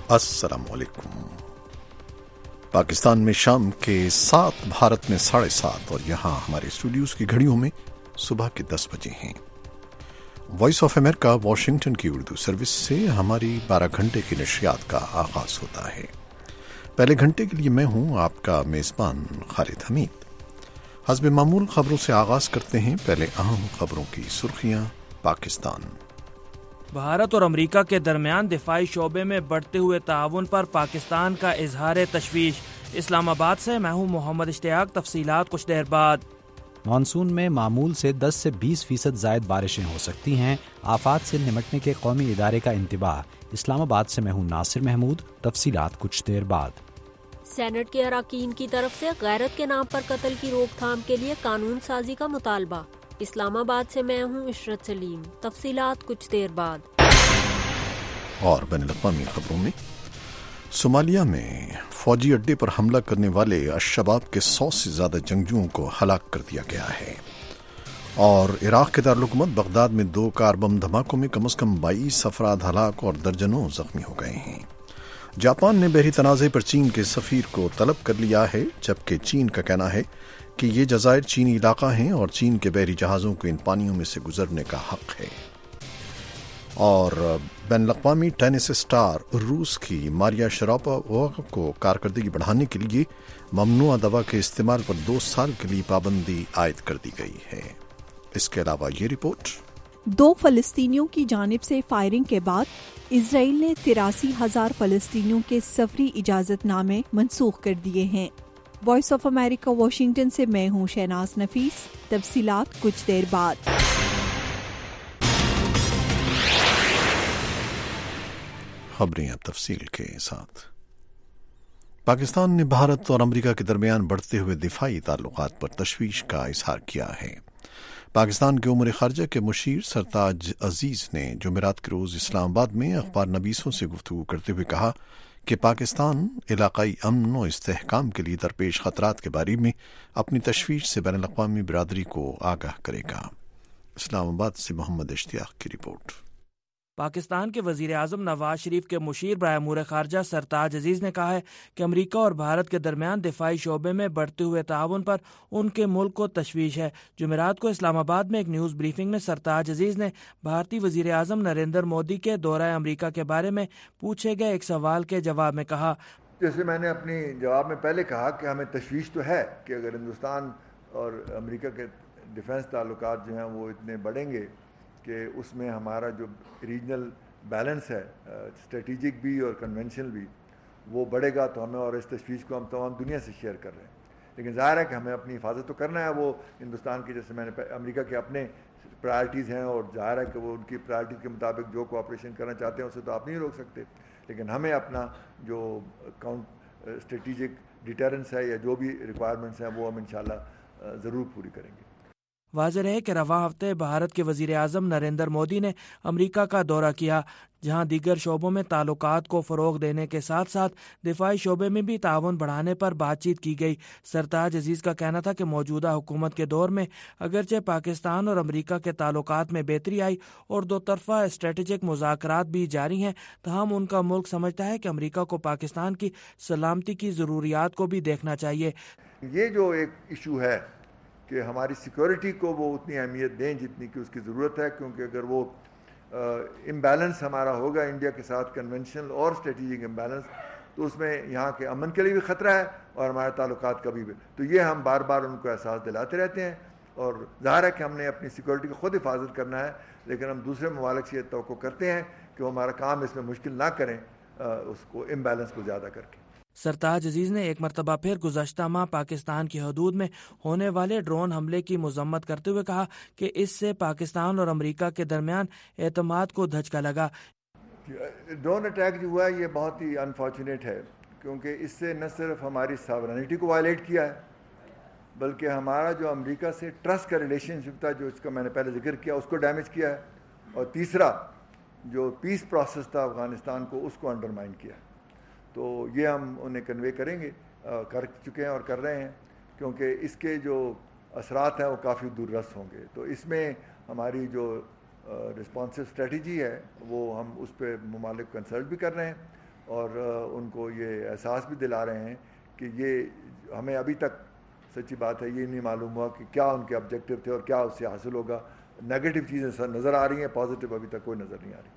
अस्सलाम वालेकुम। पाकिस्तान में शाम के 7, भारत में 7:30 और यहाँ हमारे स्टूडियोज की घड़ियों में सुबह के 10 बजे हैं। वॉइस ऑफ अमेरिका वाशिंगटन की उर्दू सर्विस से हमारी 12 घंटे की नशरियात का आगाज होता है। पहले घंटे के लिए मैं हूँ आपका मेज़बान खालिद हमीद। हस्ब मामूल खबरों से आगाज करते हैं। पहले अहम खबरों की सुर्खियाँ। पाकिस्तान। भारत और अमेरिका के दरमियान दिफाई शोबे में बढ़ते हुए ताउन पर पाकिस्तान का इजहार तशवीश। इस्लामाबाद से मैं हूँ मोहम्मद इश्तियाक। तफसीलात कुछ देर बाद। मानसून में मामूल से 10 से 20% ज़ायद बारिशें हो सकती हैं। आफात से निमटने के कौमी इदारे का इंतबाह। इस्लामाबाद से मैं हूँ नासिर महमूद। तफसीलात कुछ देर बाद। सेनेट के अरकान की तरफ से गैरत के नाम पर कत्ल की रोकथाम के लिए कानून साजी का मुतालबा। इस्लामाबाद से मैं हूँ इशरत सलीम। तफसीलात कुछ देर बाद। और बैनुल-अक़वामी खबरों में सोमालिया में फौजी अड्डे पर हमला करने वाले अश-शबाब के 100 से ज्यादा जंगजुओं को हलाक कर दिया गया है। और इराक के दारुल-हुकूमत बगदाद में 2 कार बम धमाकों में कम से कम 22 अफराद हलाक और दर्जनों जख्मी हो गए हैं। जापान ने बहरी तनाज़े पर चीन के सफीर को तलब कर लिया है, जबकि चीन का कहना है कि ये जज़ायर चीनी इलाका हैं और चीन के बहरी जहाज़ों को इन पानियों में से गुजरने का हक है। और बैनुल-अक़वामी टेनिस स्टार रूस की मारिया शरापोवा को कारकर्दगी बढ़ाने के लिए ममनुआ दवा के इस्तेमाल पर 2 साल के लिए पाबंदी आयद कर दी गई है। इसके अलावा ये रिपोर्ट। 2 फलस्तीनियों की जानिब से फायरिंग के बाद इजराइल ने 83,000 फलस्तीनियों के सफरी इजाजतनामे मनसूख कर दिए हैं। वॉइस ऑफ अमेरिका वाशिंगटन से मैं हूँ शहनाज नफीस। तफसीलात कुछ देर बाद। खबरें अब तफसील के साथ। पाकिस्तान ने भारत और अमेरिका के दरमियान बढ़ते हुए दिफाई ताल्लुकात पर तशवीश का इजहार किया है। पाकिस्तान के उमूर खारजा के मुशीर सरताज अजीज ने जुमेरात के रोज इस्लामाबाद में अखबार नवीसों से गुफ्तगू करते हुए कहा कि पाकिस्तान इलाकाई अमन और इस्तेहकाम के लिए दरपेश खतरात के बारे में अपनी तशवीश से बैनुल-अक़वामी बिरादरी को आगाह करेगा। इस्लामाबाद से मोहम्मद इश्तियाक की रिपोर्ट। पाकिस्तान के वज़ीर आज़म नवाज शरीफ के मुशीर बराए अमूर खारजा सरताज अजीज़ ने कहा है कि अमेरिका और भारत के दरमियान दिफाई शोबे में बढ़ते हुए ताउन पर उनके मुल्क को तशवीश है। जुमेरात को इस्लामाबाद में एक न्यूज़ ब्रीफिंग में सरताज अजीज़ ने भारतीय वज़ीर आज़म नरेंद्र मोदी के दौरा अमेरिका के बारे में पूछे गए एक सवाल के जवाब में कहा, जैसे मैंने अपनी जवाब में पहले कहा कि हमें तशवीश तो है कि अगर हिंदुस्तान और अमेरिका के डिफेंस ताल्लुकात जो हैं वो इतने बढ़ेंगे कि उसमें हमारा जो रीजनल बैलेंस है, स्ट्रेटेजिक भी और कन्वेंशनल भी, वो बढ़ेगा तो हमें, और इस तशवीश को हम तमाम दुनिया से शेयर कर रहे हैं। लेकिन ज़ाहिर है कि हमें अपनी हिफाजत तो करना है। वो हिंदुस्तान की, जैसे मैंने अमेरिका के अपने प्रायरिटीज़ हैं और ज़ाहिर है कि वो उनकी प्रायरिटीज़ के मुताबिक जो कोऑपरेशन करना चाहते हैं उसे तो आप नहीं रोक सकते। लेकिन हमें अपना जो स्ट्रेटेजिक डिटरेंस है या जो भी रिक्वायरमेंट्स हैं वो हम इंशाल्लाह ज़रूर पूरी करेंगे। वाज़ेह है कि रवां हफ्ते भारत के वज़ीर आज़म नरेंद्र मोदी ने अमेरिका का दौरा किया, जहां दीगर शोबों में ताल्लुकात को फ़रोग़ देने के साथ साथ दिफाई शोबे में भी ताउन बढ़ाने पर बातचीत की गई। सरताज अजीज़ का कहना था कि मौजूदा हुकूमत के दौर में अगरचे पाकिस्तान और अमेरिका के ताल्लुकात में बेहतरी आई और 2 तरफ़ा स्ट्रेटेजिक मुज़ाकरात भी जारी हैं, तहम उनका मुल्क समझता है कि अमेरिका को पाकिस्तान की सलामती की ज़रूरियात को भी देखना चाहिए। ये जो एक इशू है कि हमारी सिक्योरिटी को वो उतनी अहमियत दें जितनी कि उसकी ज़रूरत है, क्योंकि अगर वो इम्बैलेंस हमारा होगा इंडिया के साथ, कन्वेंशनल और स्ट्रेटेजिक इम्बैलेंस, तो उसमें यहाँ के अमन के लिए भी ख़तरा है और हमारे ताल्लुकात का भी। तो ये हम बार बार उनको एहसास दिलाते रहते हैं। और ज़ाहिर है कि हमने अपनी सिक्योरिटी को ख़ुद हिफाजत करना है, लेकिन हम दूसरे ममालिक से तवक्को करते हैं कि वो हमारा काम इसमें मुश्किल ना करें, उसको इम्बैलेंस को ज़्यादा करके। सरताज अजीज़ ने एक मरतबा फिर गुज़श्ता माह पाकिस्तान की हदूद में होने वाले ड्रोन हमले की मज़म्मत करते हुए कहा कि इससे पाकिस्तान और अमेरिका के दरमियान एतमाद को धचका लगा। ड्रोन अटैक जो हुआ है ये बहुत ही अनफॉर्चुनेट है, क्योंकि इससे न सिर्फ हमारी सॉवरेनिटी को वायलेट किया है, बल्कि हमारा जो अमेरिका से ट्रस्ट का रिलेशनशिप था, जो इसका मैंने पहले जिक्र किया, उसको डैमेज किया है। और तीसरा जो पीस प्रोसेस था अफ़गानिस्तान को, उसको अंडरमाइन किया। तो ये हम उन्हें कन्वे करेंगे, कर चुके हैं और कर रहे हैं, क्योंकि इसके जो असरात हैं वो काफ़ी दूररस होंगे। तो इसमें हमारी जो रिस्पॉन्सिव स्ट्रेटजी है वो हम उस पर ममालिक कंसल्ट भी कर रहे हैं اور ان کو یہ احساس بھی دلا رہے ہیں کہ یہ ہمیں ابھی تک سچی بات ہے یہ نہیں معلوم ہوا کہ کیا ان کے آبجیکٹو تھے اور کیا اس سے حاصل ہوگا. نیگیٹو چیزیں نظر آ رہی ہیں، پازیٹو ابھی تک کوئی نظر نہیں آ رہی.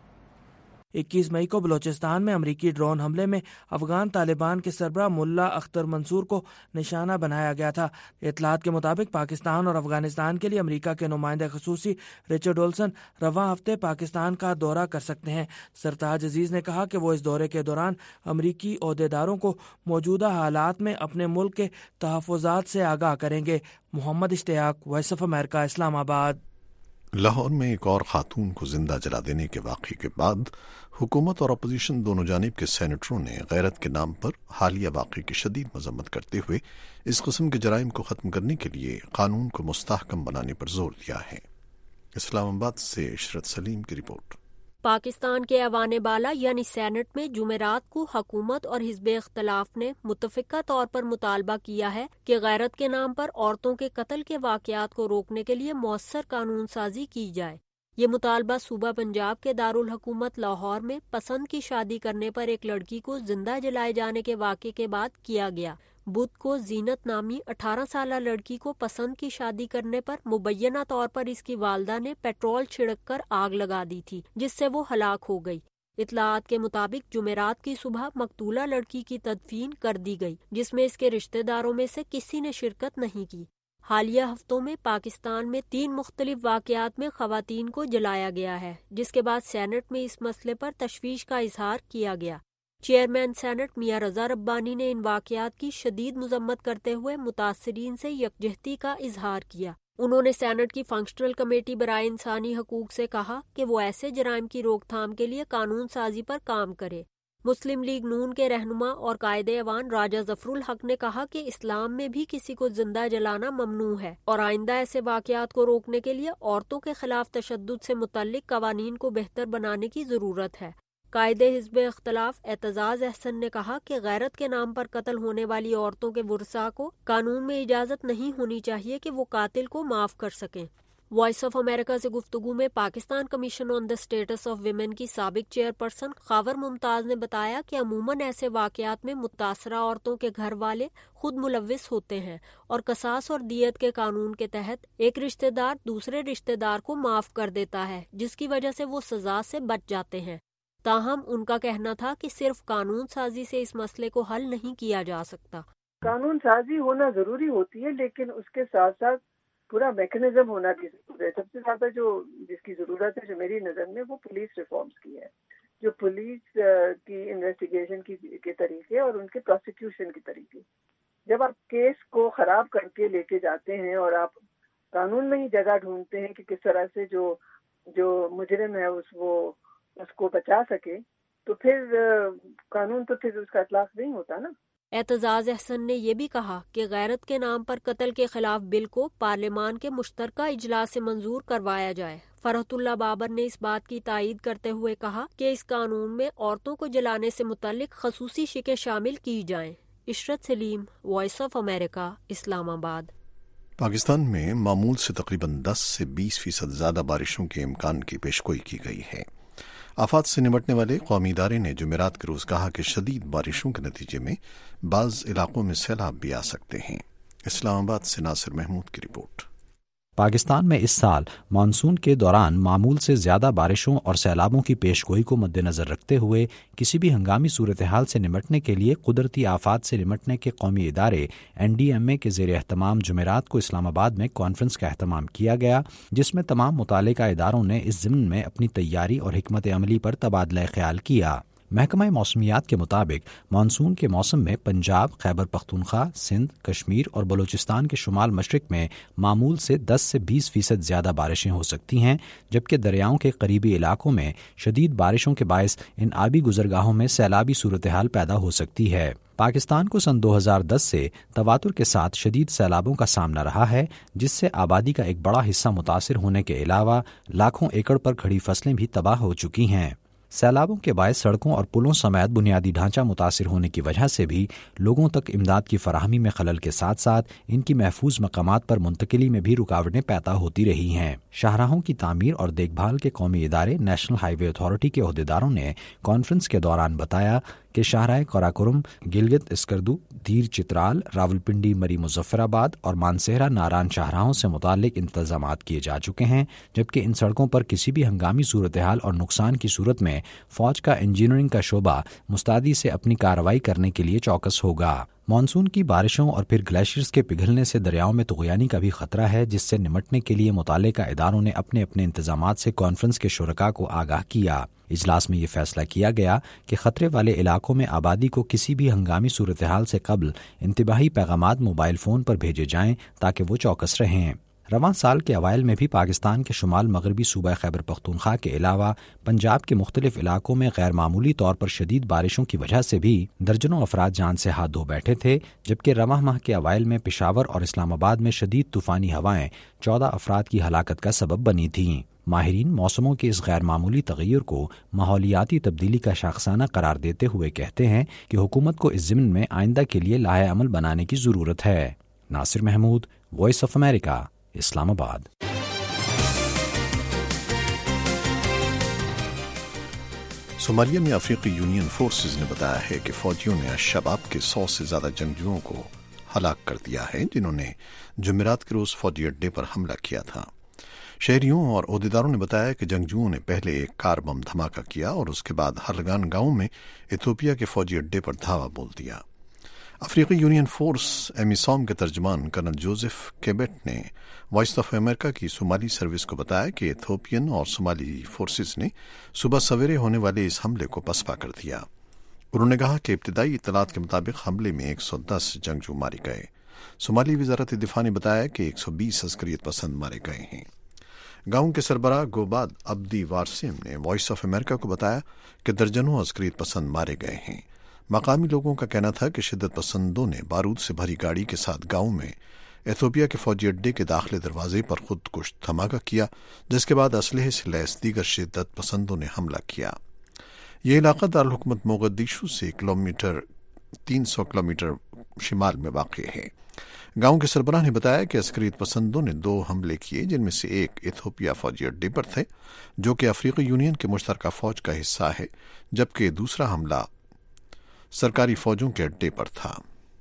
21 مئی کو بلوچستان میں امریکی ڈرون حملے میں افغان طالبان کے سربراہ ملا اختر منصور کو نشانہ بنایا گیا تھا. اطلاعات کے مطابق پاکستان اور افغانستان کے لیے امریکہ کے نمائندہ خصوصی رچرڈ اولسن رواں ہفتے پاکستان کا دورہ کر سکتے ہیں. سرتاج عزیز نے کہا کہ وہ اس دورے کے دوران امریکی عہدیداروں کو موجودہ حالات میں اپنے ملک کے تحفظات سے آگاہ کریں گے. محمد اشتیاق، وائس آف امریکہ، اسلام آباد. لاہور میں ایک اور خاتون کو زندہ جلا دینے کے واقعے کے بعد حکومت اور اپوزیشن دونوں جانب کے سینیٹروں نے غیرت کے نام پر حالیہ واقعے کی شدید مذمت کرتے ہوئے اس قسم کے جرائم کو ختم کرنے کے لیے قانون کو مستحکم بنانے پر زور دیا ہے. اسلام آباد سے عشرت سلیم کی رپورٹ. پاکستان کے ایوان بالا یعنی سینٹ میں جمعرات کو حکومت اور حزب اختلاف نے متفقہ طور پر مطالبہ کیا ہے کہ غیرت کے نام پر عورتوں کے قتل کے واقعات کو روکنے کے لیے مؤثر قانون سازی کی جائے. یہ مطالبہ صوبہ پنجاب کے دارالحکومت لاہور میں پسند کی شادی کرنے پر ایک لڑکی کو زندہ جلائے جانے کے واقعے کے بعد کیا گیا. بدھ کو زینت نامی 18 سالہ لڑکی کو پسند کی شادی کرنے پر مبینہ طور پر اس کی والدہ نے پیٹرول چھڑک کر آگ لگا دی تھی جس سے وہ ہلاک ہو گئی. اطلاعات کے مطابق جمعرات کی صبح مقتولہ لڑکی کی تدفین کر دی گئی جس میں اس کے رشتہ داروں میں سے کسی نے شرکت نہیں کی. حالیہ ہفتوں میں پاکستان میں 3 مختلف واقعات میں خواتین کو جلایا گیا ہے جس کے بعد سینٹ میں اس مسئلے پر تشویش کا اظہار کیا گیا. چیئرمین سینٹ میاں رضا ربانی نے ان واقعات کی شدید مذمت کرتے ہوئے متاثرین سے یکجہتی کا اظہار کیا. انہوں نے سینٹ کی فنکشنل کمیٹی برائے انسانی حقوق سے کہا کہ وہ ایسے جرائم کی روک تھام کے لیے قانون سازی پر کام کرے. مسلم لیگ نون کے رہنما اور قائد ایوان راجہ ظفر الحق نے کہا کہ اسلام میں بھی کسی کو زندہ جلانا ممنوع ہے اور آئندہ ایسے واقعات کو روکنے کے لیے عورتوں کے خلاف تشدد سے متعلق قوانین کو بہتر بنانے کی ضرورت ہے. قائد حزب اختلاف اعتزاز احسن نے کہا کہ غیرت کے نام پر قتل ہونے والی عورتوں کے ورثاء کو قانون میں اجازت نہیں ہونی چاہیے کہ وہ قاتل کو معاف کر سکیں. وائس آف امریکہ سے گفتگو میں Pakistan commission on the status of women کی سابق چیئرپرسن خاور ممتاز نے بتایا کہ عموماً ایسے واقعات میں متاثرہ عورتوں کے گھر والے خود ملوث ہوتے ہیں اور قصاص اور دیت کے قانون کے تحت ایک رشتہ دار دوسرے رشتہ دار کو معاف کر دیتا ہے جس کی وجہ سے وہ سزا سے بچ جاتے ہیں. تاہم ان کا کہنا تھا کہ صرف قانون سازی سے اس مسئلے کو حل نہیں کیا جا سکتا. قانون سازی ہونا ضروری ہوتی ہے لیکن اس کے ساتھ ساتھ پورا میکنزم ہونا کی ضرورت ہے. سب سے زیادہ جس کی ضرورت ہے جو میری نظر میں وہ پولیس ریفارمز کی ہے. جو پولیس کی انویسٹیگیشن کے طریقے اور ان کے پروسیکیوشن کے طریقے. جب آپ کیس کو خراب کر کے لے کے جاتے ہیں اور آپ قانون میں ہی جگہ ڈھونڈتے ہیں کہ کس طرح سے جو مجرم ہے اس کو بچا سکے تو پھر قانون تو پھر اس کا اطلاق نہیں ہوتا نا. اعتزاز احسن نے یہ بھی کہا کہ غیرت کے نام پر قتل کے خلاف بل کو پارلیمان کے مشترکہ اجلاس سے منظور کروایا جائے. فرحت اللہ بابر نے اس بات کی تائید کرتے ہوئے کہا کہ اس قانون میں عورتوں کو جلانے سے متعلق خصوصی شقیں شامل کی جائیں. عشرت سلیم، وائس آف امریکہ، اسلام آباد. پاکستان میں معمول سے تقریباً 10 سے 20% زیادہ بارشوں کے امکان کی پیشگوئی کی گئی ہے. آفات سے نمٹنے والے قومی ادارے نے جمعرات کے روز کہا کہ شدید بارشوں کے نتیجے میں بعض علاقوں میں سیلاب بھی آ سکتے ہیں. اسلام آباد سے ناصر محمود کی رپورٹ. پاکستان میں اس سال مانسون کے دوران معمول سے زیادہ بارشوں اور سیلابوں کی پیشگوئی کو مد نظر رکھتے ہوئے کسی بھی ہنگامی صورتحال سے نمٹنے کے لیے قدرتی آفات سے نمٹنے کے قومی ادارے NDMA کے زیر اہتمام جمعرات کو اسلام آباد میں کانفرنس کا اہتمام کیا گیا جس میں تمام متعلقہ اداروں نے اس ضمن میں اپنی تیاری اور حکمت عملی پر تبادلہ خیال کیا. محکمہ موسمیات کے مطابق مانسون کے موسم میں پنجاب، خیبر پختونخوا، سندھ، کشمیر اور بلوچستان کے شمال مشرق میں معمول سے 10 سے 20% زیادہ بارشیں ہو سکتی ہیں جبکہ دریاؤں کے قریبی علاقوں میں شدید بارشوں کے باعث ان آبی گزرگاہوں میں سیلابی صورتحال پیدا ہو سکتی ہے. پاکستان کو سن 2010 سے تواتر کے ساتھ شدید سیلابوں کا سامنا رہا ہے جس سے آبادی کا ایک بڑا حصہ متاثر ہونے کے علاوہ لاکھوں ایکڑ پر کھڑی فصلیں بھی تباہ ہو چکی ہیں. سیلابوں کے باعث سڑکوں اور پلوں سمیت بنیادی ڈھانچہ متاثر ہونے کی وجہ سے بھی لوگوں تک امداد کی فراہمی میں خلل کے ساتھ ساتھ ان کی محفوظ مقامات پر منتقلی میں بھی رکاوٹیں پیدا ہوتی رہی ہیں. شاہراہوں کی تعمیر اور دیکھ بھال کے قومی ادارے نیشنل ہائی وے اتھارٹی کے عہدیداروں نے کانفرنس کے دوران بتایا کہ شاہراہ قراقرم، گلگت اسکردو، دیر چترال، راولپنڈی مری مظفرآباد اور مانسہرہ ناران شاہراہوں سے متعلق انتظامات کیے جا چکے ہیں، جبکہ ان سڑکوں پر کسی بھی ہنگامی صورتحال اور نقصان کی صورت میں فوج کا انجینئرنگ کا شعبہ مستعدی سے اپنی کارروائی کرنے کے لیے چوکس ہوگا۔ مانسون کی بارشوں اور پھر گلیشیئرز کے پگھلنے سے دریاؤں میں طغیانی کا بھی خطرہ ہے، جس سے نمٹنے کے لیے متعلقہ اداروں نے اپنے اپنے انتظامات سے کانفرنس کے شرکاء کو آگاہ کیا۔ اجلاس میں یہ فیصلہ کیا گیا کہ خطرے والے علاقوں میں آبادی کو کسی بھی ہنگامی صورتحال سے قبل انتباہی پیغامات موبائل فون پر بھیجے جائیں تاکہ وہ چوکس رہیں۔ رواں سال کے اوائل میں بھی پاکستان کے شمال مغربی صوبہ خیبر پختونخوا کے علاوہ پنجاب کے مختلف علاقوں میں غیر معمولی طور پر شدید بارشوں کی وجہ سے بھی درجنوں افراد جان سے ہاتھ دھو بیٹھے تھے، جبکہ رواں ماہ کے اوائل میں پشاور اور اسلام آباد میں شدید طوفانی ہوائیں 14 افراد کی ہلاکت کا سبب بنی تھیں۔ ماہرین موسموں کے اس غیر معمولی تغیر کو ماحولیاتی تبدیلی کا شاخسانہ قرار دیتے ہوئے کہتے ہیں کہ حکومت کو اس ضمن میں آئندہ کے لیے لاہے عمل بنانے کی ضرورت ہے۔ Nasir Mahmood, voice of America, Islamabad. صومالیہ میں افریقی یونین فورسز نے بتایا ہے کہ فوجیوں نے الشباب کے 100 سے زیادہ جنگجوؤں کو ہلاک کر دیا ہے، جنہوں نے جمعرات کے روز فوجی اڈے پر حملہ کیا تھا۔ شہریوں اور عہدیداروں نے بتایا کہ جنگجوؤں نے پہلے ایک کار بم دھماکہ کیا اور اس کے بعد ہرگان گاؤں میں ایتھوپیا کے فوجی اڈے پر دھاوا بول دیا۔ افریقی یونین فورس ایمیسوم کے ترجمان کرنل جوزف کیبٹ نے وائس آف امریکہ کی صومالی سروس کو بتایا کہ ایتھوپین اور صومالی فورسز نے صبح سویرے ہونے والے اس حملے کو پسپا کر دیا۔ انہوں نے کہا کہ ابتدائی اطلاعات کے مطابق حملے میں 110 جنگجو مارے گئے۔ صومالی وزارت دفاع نے بتایا کہ 120 عسکریت پسند مارے گئے ہیں۔ گاؤں کے سربراہ گوباد عبدی وارسیم نے وائس آف امریکہ کو بتایا کہ درجنوں عسکریت پسند مارے گئے ہیں۔ مقامی لوگوں کا کہنا تھا کہ شدت پسندوں نے بارود سے بھری گاڑی کے ساتھ گاؤں میں ایتھوپیا کے فوجی اڈے کے داخلے دروازے پر خود کش دھماکہ کیا، جس کے بعد اسلحے سے لیس دیگر شدت پسندوں نے حملہ کیا۔ یہ علاقہ دارالحکومت موغدیشو سے 300 کلومیٹر شمال میں واقع ہے۔ گاؤں کے سربراہ نے بتایا کہ عسکریت پسندوں نے 2 حملے کیے، جن میں سے ایک ایتھوپیا فوجی اڈے پر تھے، جو کہ افریقی یونین کے مشترکہ فوج کا حصہ ہے، جبکہ دوسرا حملہ سرکاری فوجوں کے اڈے پر تھا۔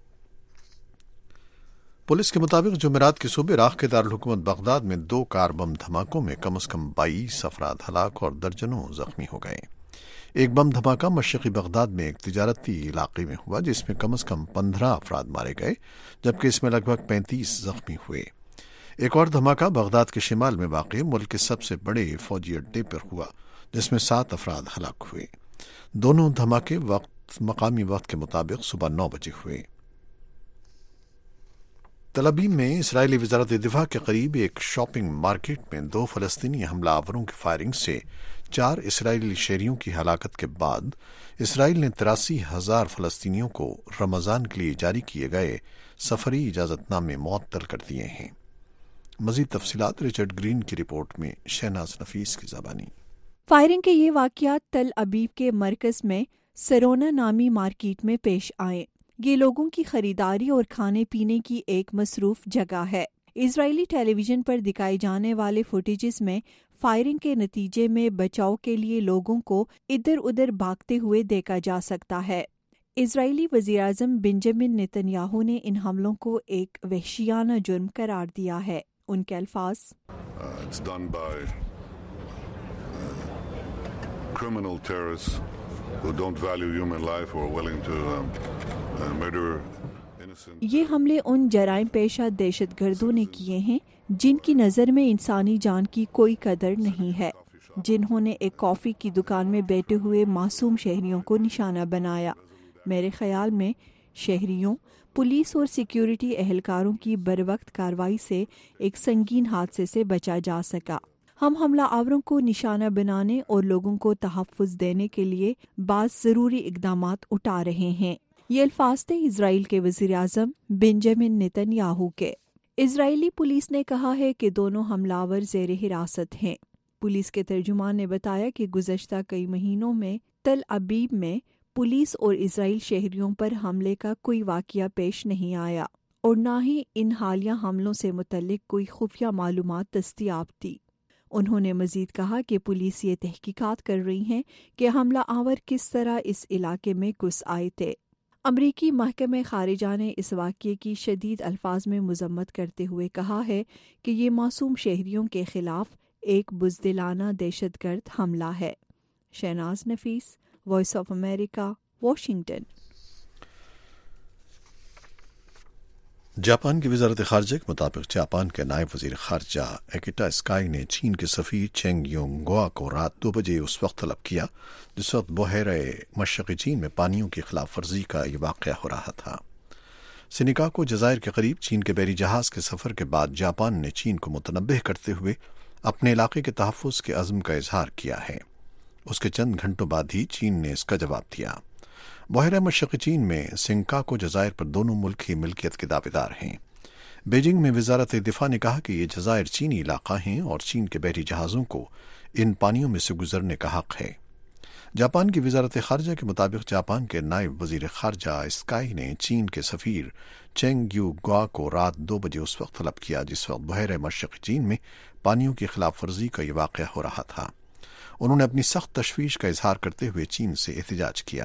پولیس کے مطابق جمعرات کے صبح عراق کے دارالحکومت بغداد میں 2 کار بم دھماکوں میں کم از کم 22 افراد ہلاک اور درجنوں زخمی ہو گئے۔ ایک بم دھماکہ مشرقی بغداد میں ایک تجارتی علاقے میں ہوا، جس میں کم از کم 15 افراد مارے گئے، جبکہ اس میں لگ بھگ 35 زخمی ہوئے۔ ایک اور دھماکہ بغداد کے شمال میں واقع ملک کے سب سے بڑے فوجی اڈے پر ہوا، جس میں 7 افراد ہلاک ہوئے۔ دونوں دھماکے مقامی وقت کے مطابق صبح 9 بجے ہوئے۔ تل ابیب میں اسرائیلی وزارت دفاع کے قریب ایک شاپنگ مارکیٹ میں 2 فلسطینی حملہ آوروں کی فائرنگ سے 4 اسرائیلی شہریوں کی ہلاکت کے بعد اسرائیل نے 83,000 فلسطینیوں کو رمضان کے لیے جاری کیے گئے سفری اجازت نامے معطل کر دیے ہیں۔ مزید تفصیلات رچرڈ گرین کی رپورٹ میں، شہناز نفیس کی زبانی۔ فائرنگ کے یہ واقعات تل ابیب کے مرکز میں سرونا نامی مارکیٹ میں پیش آئے۔ یہ لوگوں کی خریداری اور کھانے پینے کی ایک مصروف جگہ ہے۔ اسرائیلی ٹیلی ویژن پر دکھائے جانے والے فوٹیجز میں فائرنگ کے نتیجے میں بچاؤ کے لیے لوگوں کو ادھر ادھر بھاگتے ہوئے دیکھا جا سکتا ہے۔ اسرائیلی وزیراعظم بنجامن نیتن یاہو نے ان حملوں کو ایک وحشیانہ جرم قرار دیا ہے۔ ان کے الفاظ It's done by criminal terrorists who don't value human life or are willing to murder innocent. یہ حملے ان جرائم پیشہ دہشت گردوں نے کیے ہیں جن کی نظر میں انسانی جان کی کوئی قدر نہیں ہے، جنہوں نے ایک کافی کی دکان میں بیٹھے ہوئے معصوم شہریوں کو نشانہ بنایا۔ میرے خیال میں شہریوں، پولیس اور سیکیورٹی اہلکاروں کی بروقت کارروائی سے ایک سنگین حادثے سے بچا جا سکا۔ ہم حملہ آوروں کو نشانہ بنانے اور لوگوں کو تحفظ دینے کے لیے بعض ضروری اقدامات اٹھا رہے ہیں۔ یہ الفاظ تھے اسرائیل کے وزیر اعظم بنجامن نیتن یاہو کے۔ اسرائیلی پولیس نے کہا ہے کہ دونوں حملہ آور زیر حراست ہیں۔ پولیس کے ترجمان نے بتایا کہ گزشتہ کئی مہینوں میں تل ابیب میں پولیس اور اسرائیل شہریوں پر حملے کا کوئی واقعہ پیش نہیں آیا اور نہ ہی ان حالیہ حملوں سے متعلق کوئی خفیہ معلومات دستیاب تھی۔ انہوں نے مزید کہا کہ پولیس یہ تحقیقات کر رہی ہے کہ حملہ آور کس طرح اس علاقے میں گھس آئے تھے۔ امریکی محکمہ خارجہ نے اس واقعے کی شدید الفاظ میں مذمت کرتے ہوئے کہا ہے کہ یہ معصوم شہریوں کے خلاف ایک بزدلانہ دہشت گرد حملہ ہے۔ Shahnaz Nafees, voice of America, Washington. Japan کی وزارت خارجہ کے مطابق جاپان کے نائب وزیر خارجہ ایکیٹا اسکائی نے چین کے سفیر چینگ یونگ گوا کو رات 2 بجے اس وقت طلب کیا جس وقت بحیرہ مشرقی چین میں پانیوں کی خلاف ورزی کا یہ واقعہ ہو رہا تھا۔ سینیکاکو جزائر کے قریب چین کے بحری جہاز کے سفر کے بعد جاپان نے چین کو متنبہ کرتے ہوئے اپنے علاقے کے تحفظ کے عزم کا اظہار کیا ہے۔ اس کے چند گھنٹوں بعد ہی چین نے اس کا جواب دیا۔ بحیرہ مشرقی چین میں سینکاکو جزائر پر دونوں ملک ہی ملکیت کے دعوے دار ہیں۔ بیجنگ میں وزارت دفاع نے کہا کہ یہ جزائر چینی علاقہ ہیں اور چین کے بحری جہازوں کو ان پانیوں میں سے گزرنے کا حق ہے۔ جاپان کی وزارت خارجہ کے مطابق جاپان کے نائب وزیر خارجہ اسکائی نے چین کے سفیر چینگ یو گوا کو رات 2 بجے اس وقت طلب کیا جس وقت بحیرہ مشرقی چین میں پانیوں کی خلاف ورزی کا یہ واقعہ ہو رہا تھا۔ انہوں نے اپنی سخت تشویش کا اظہار کرتے ہوئے چین سے احتجاج کیا۔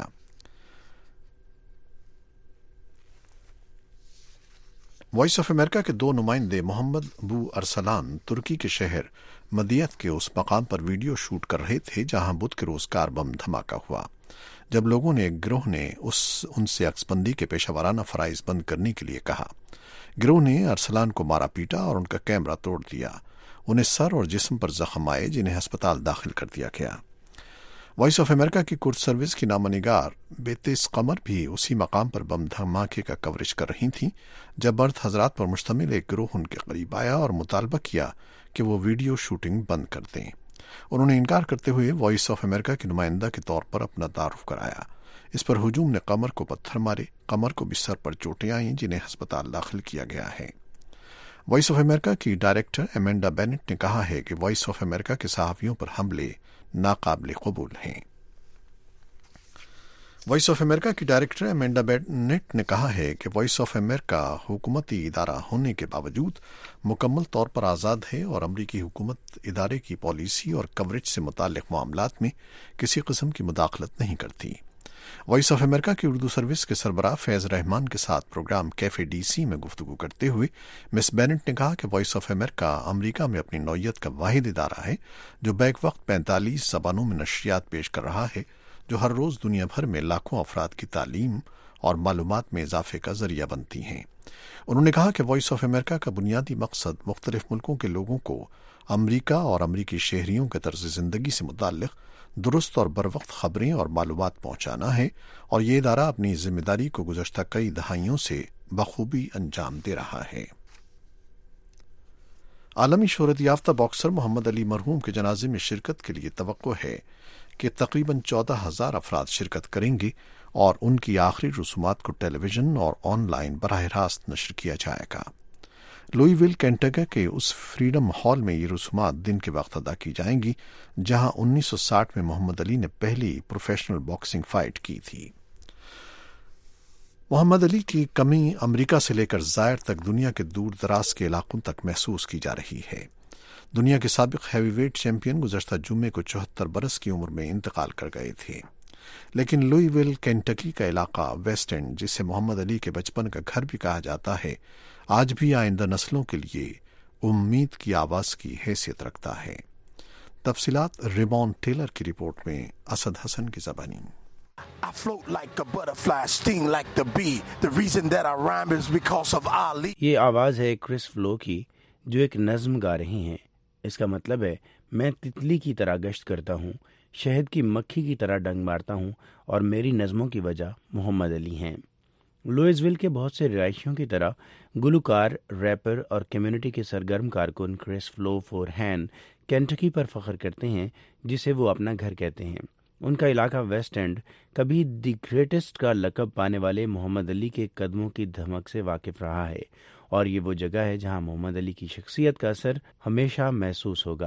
وائس آف امریکہ کے 2 نمائندے محمد ابو ارسلان ترکی کے شہر مدیت کے اس مقام پر ویڈیو شوٹ کر رہے تھے جہاں بدھ کے روز کار بم دھماکہ ہوا، جب لوگوں نے ایک گروہ نے ان سے عکس بندی کے پیشہ ورانہ فرائض بند کرنے کے لیے کہا۔ گروہ نے ارسلان کو مارا پیٹا اور ان کا کیمرہ توڑ دیا۔ انہیں سر اور جسم پر زخم آئے جنہیں ہسپتال داخل کر دیا گیا۔ وائس آف امریکہ کی کرد سروس کی نامہ نگار بیتس قمر بھی اسی مقام پر بم دھماکے کا کوریج کر رہی تھیں جب مرد حضرات پر مشتمل ایک گروہ ان کے قریب آیا اور مطالبہ کیا کہ وہ ویڈیو شوٹنگ بند کر دیں۔ انہوں نے انکار کرتے ہوئے وائس آف امریکہ کی نمائندہ کے طور پر اپنا تعارف کرایا۔ اس پر ہجوم نے قمر کو پتھر مارے، قمر کو بھی سر پر چوٹیں آئیں جنہیں ہسپتال داخل کیا گیا ہے۔ وائس آف امریکہ کی ڈائریکٹر ایمینڈا بینٹ نے کہا ہے کہ وائس آف امریکہ کے صحافیوں پر حملے ناقابل قبول ہیں۔ وائس آف امریکہ کی ڈائریکٹر ایمینڈا بینٹ نے کہا ہے کہ وائس آف امریکہ حکومتی ادارہ ہونے کے باوجود مکمل طور پر آزاد ہے اور امریکی حکومت ادارے کی پالیسی اور کوریج سے متعلق معاملات میں کسی قسم کی مداخلت نہیں کرتی۔ وائس آف امریکہ کی اردو سروس کے سربراہ فیض رحمان کے ساتھ پروگرام کیفے ڈی سی میں گفتگو کرتے ہوئے مس بینٹ نے کہا کہ وائس آف امریکہ امریکہ میں اپنی نوعیت کا واحد ادارہ ہے جو بیک وقت 45 زبانوں میں نشریات پیش کر رہا ہے، جو ہر روز دنیا بھر میں لاکھوں افراد کی تعلیم اور معلومات میں اضافے کا ذریعہ بنتی ہیں۔ انہوں نے کہا کہ وائس آف امریکہ کا بنیادی مقصد مختلف ملکوں کے لوگوں کو امریکہ اور امریکی شہریوں کے طرز زندگی سے متعلق درست اور بروقت خبریں اور معلومات پہنچانا ہے، اور یہ ادارہ اپنی ذمہ داری کو گزشتہ کئی دہائیوں سے بخوبی انجام دے رہا ہے۔ عالمی شہرت یافتہ باکسر محمد علی مرحوم کے جنازے میں شرکت کے لیے توقع ہے کہ تقریباً 14,000 افراد شرکت کریں گے اور ان کی آخری رسومات کو ٹیلی ویژن اور آن لائن براہ راست نشر کیا جائے گا۔ لوئی ویل کینٹکی کے اس فریڈم ہال میں یہ رسومات دن کے وقت ادا کی جائیں گی جہاں 1960 میں محمد علی نے پہلی پروفیشنل باکسنگ فائٹ کی تھی۔ محمد علی کی کمی امریکہ سے لے کر زائر تک دنیا کے دور دراز کے علاقوں تک محسوس کی جا رہی ہے۔ دنیا کے سابق ہیوی ویٹ چیمپئن گزشتہ جمعے کو 74 برس کی عمر میں انتقال کر گئے تھے، لیکن لوئی ویل کینٹکی کا علاقہ ویسٹ اینڈ، جسے محمد علی کے بچپن کا گھر بھی کہا جاتا ہے، آج بھی آئندہ نسلوں کے لیے امید کی آواز کی حیثیت رکھتا ہے۔ تفصیلات ریبون ٹیلر کی رپورٹ میں اسد حسن کی زبانی۔ I float like a butterfly, sting like the bee. The reason that I rhyme is because of Ali. یہ آواز ہے کرس فلو کی جو ایک نظم گا رہی ہیں۔ اس کا مطلب ہے میں تتلی کی طرح گشت کرتا ہوں، شہد کی مکھی کی طرح ڈنگ مارتا ہوں، اور میری نظموں کی وجہ محمد علی ہیں۔ لوئز ویل کے بہت سے رہائشیوں کی طرح گلوکار، ریپر اور کمیونٹی کے سرگرم کارکن کرس فلو فورہین کینٹکی پر فخر کرتے ہیں جسے وہ اپنا گھر کہتے ہیں۔ ان کا علاقہ ویسٹ اینڈ کبھی دی گریٹسٹ کا لقب پانے والے محمد علی کے قدموں کی دھمک سے واقف رہا ہے، اور یہ وہ جگہ ہے جہاں محمد علی کی شخصیت کا اثر ہمیشہ محسوس ہوگا۔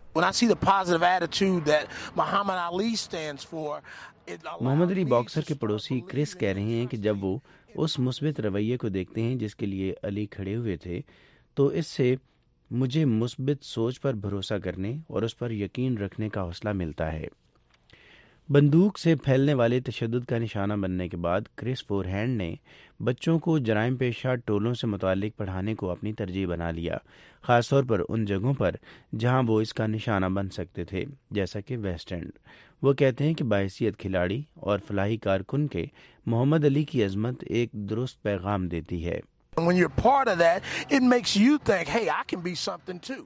محمد علی باکسر کے پڑوسی کرس کہہ رہے ہیں کہ جب وہ اس مثبت رویے کو دیکھتے ہیں جس کے لیے علی کھڑے ہوئے تھے تو اس سے مجھے مثبت سوچ پر بھروسہ کرنے اور اس پر یقین رکھنے کا حوصلہ ملتا ہے۔ بندوق سے پھیلنے والے تشدد کا نشانہ بننے کے بعد کرس فورہینڈ نے بچوں کو جرائم پیشہ ٹولوں سے متعلق پڑھانے کو اپنی ترجیح بنا لیا، خاص طور پر ان جگہوں پر جہاں وہ اس کا نشانہ بن سکتے تھے، جیسا کہ ویسٹ اینڈ۔ وہ کہتے ہیں کہ بحیثیت کھلاڑی اور فلاحی کارکن کے محمد علی کی عظمت ایک درست پیغام دیتی ہے۔ When you're part of that, it makes you think, hey, I can be something too.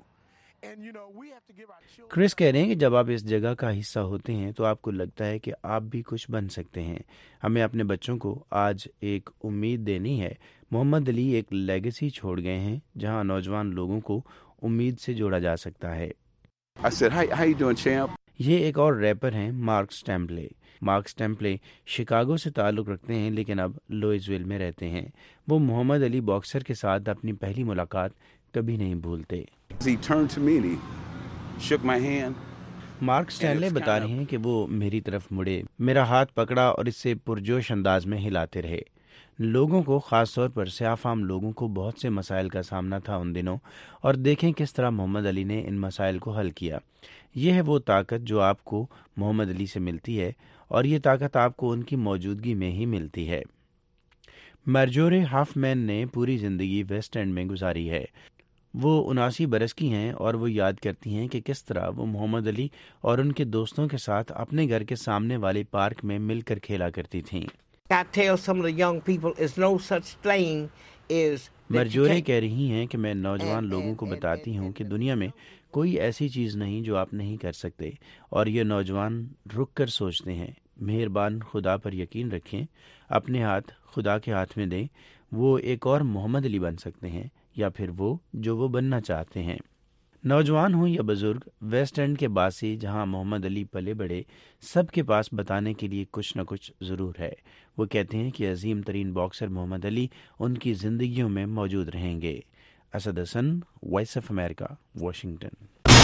کرس کہہ رہے ہیں کہ جب آپ اس جگہ کا حصہ ہوتے ہیں تو آپ کو لگتا ہے کہ آپ بھی کچھ بن سکتے ہیں۔ ہمیں اپنے بچوں کو آج ایک امید دینی ہے۔ محمد علی ایک لیگیسی چھوڑ گئے ہیں جہاں نوجوان لوگوں کو امید سے جوڑا جا سکتا ہے۔ یہ ایک اور ریپر ہیں Marcus Templey. Marcus Templey Chicago سے تعلق رکھتے ہیں لیکن اب لوئزویل میں رہتے ہیں۔ وہ محمد علی باکسر کے ساتھ اپنی پہلی ملاقات کبھی نہیں بھولتے۔ مارک اسٹینلے بتا رہے ہیں کہ وہ میری طرف مڑے، میرا ہاتھ پکڑا اور اس سے پرجوش انداز میں ہلاتے رہے۔ لوگوں کو، خاص طور پر سیاہ فام لوگوں کو، بہت سے مسائل کا سامنا تھا ان دنوں، اور دیکھیں کس طرح محمد علی نے ان مسائل کو حل کیا۔ یہ ہے وہ طاقت جو آپ کو محمد علی سے ملتی ہے، اور یہ طاقت آپ کو ان کی موجودگی میں ہی ملتی ہے۔ مرجورے ہاف مین نے پوری زندگی ویسٹ اینڈ میں گزاری ہے۔ وہ 79 برس کی ہیں اور وہ یاد کرتی ہیں کہ کس طرح وہ محمد علی اور ان کے دوستوں کے ساتھ اپنے گھر کے سامنے والے پارک میں مل کر کھیلا کرتی تھیں۔ مرجورے کہہ رہی ہیں کہ میں نوجوان لوگوں کو بتاتی ہوں کہ دنیا میں کوئی ایسی چیز نہیں جو آپ نہیں کر سکتے، اور یہ نوجوان رک کر سوچتے ہیں۔ مہربان خدا پر یقین رکھیں، اپنے ہاتھ خدا کے ہاتھ میں دیں، وہ ایک اور محمد علی بن سکتے ہیں، یا پھر وہ جو وہ بننا چاہتے ہیں۔ نوجوان ہوں یا بزرگ، ویسٹ اینڈ کے باسی جہاں محمد علی پلے بڑھے، سب کے پاس بتانے کے لیے کچھ نہ کچھ ضرور ہے۔ وہ کہتے ہیں کہ عظیم ترین باکسر محمد علی ان کی زندگیوں میں موجود رہیں گے۔ Asad Hasan, Voice of America, Washington.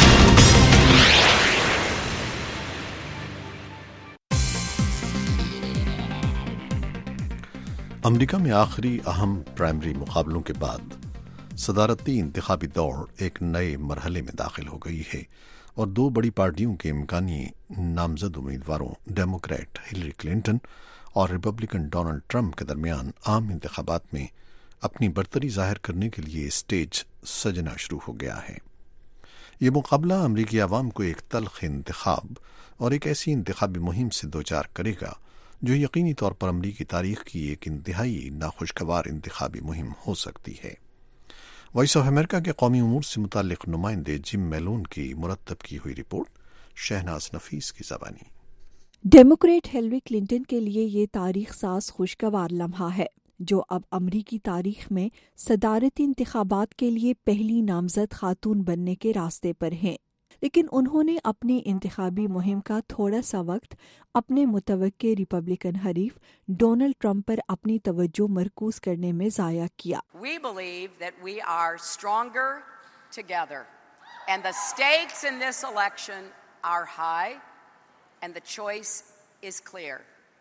امریکہ میں آخری اہم پرائمری مقابلوں کے بعد صدارتی انتخابی دوڑ ایک نئے مرحلے میں داخل ہو گئی ہے، اور دو بڑی پارٹیوں کے امکانی نامزد امیدواروں ڈیموکریٹ ہلری کلنٹن اور ریپبلکن ڈونلڈ ٹرمپ کے درمیان عام انتخابات میں اپنی برتری ظاہر کرنے کے لیے اسٹیج سجنا شروع ہو گیا ہے۔ یہ مقابلہ امریکی عوام کو ایک تلخ انتخاب اور ایک ایسی انتخابی مہم سے دوچار کرے گا جو یقینی طور پر امریکی تاریخ کی ایک انتہائی ناخوشگوار انتخابی مہم ہو سکتی ہے۔ وائس آف امریکہ کے قومی امور سے متعلق نمائندے جم میلون کی مرتب کی ہوئی رپورٹ، شہناز نفیس کی زبانی۔ ڈیموکریٹ ہلری کلنٹن کے لیے یہ تاریخ ساز خوشگوار لمحہ ہے، جو اب امریکی تاریخ میں صدارتی انتخابات کے لیے پہلی نامزد خاتون بننے کے راستے پر ہیں، لیکن انہوں نے اپنی انتخابی مہم کا تھوڑا سا وقت اپنے متوقع ریپبلکن حریف ڈونلڈ ٹرمپ پر اپنی توجہ مرکوز کرنے میں ضائع کیا۔ We believe that we are stronger together and the stakes in this election are high and the choice is clear.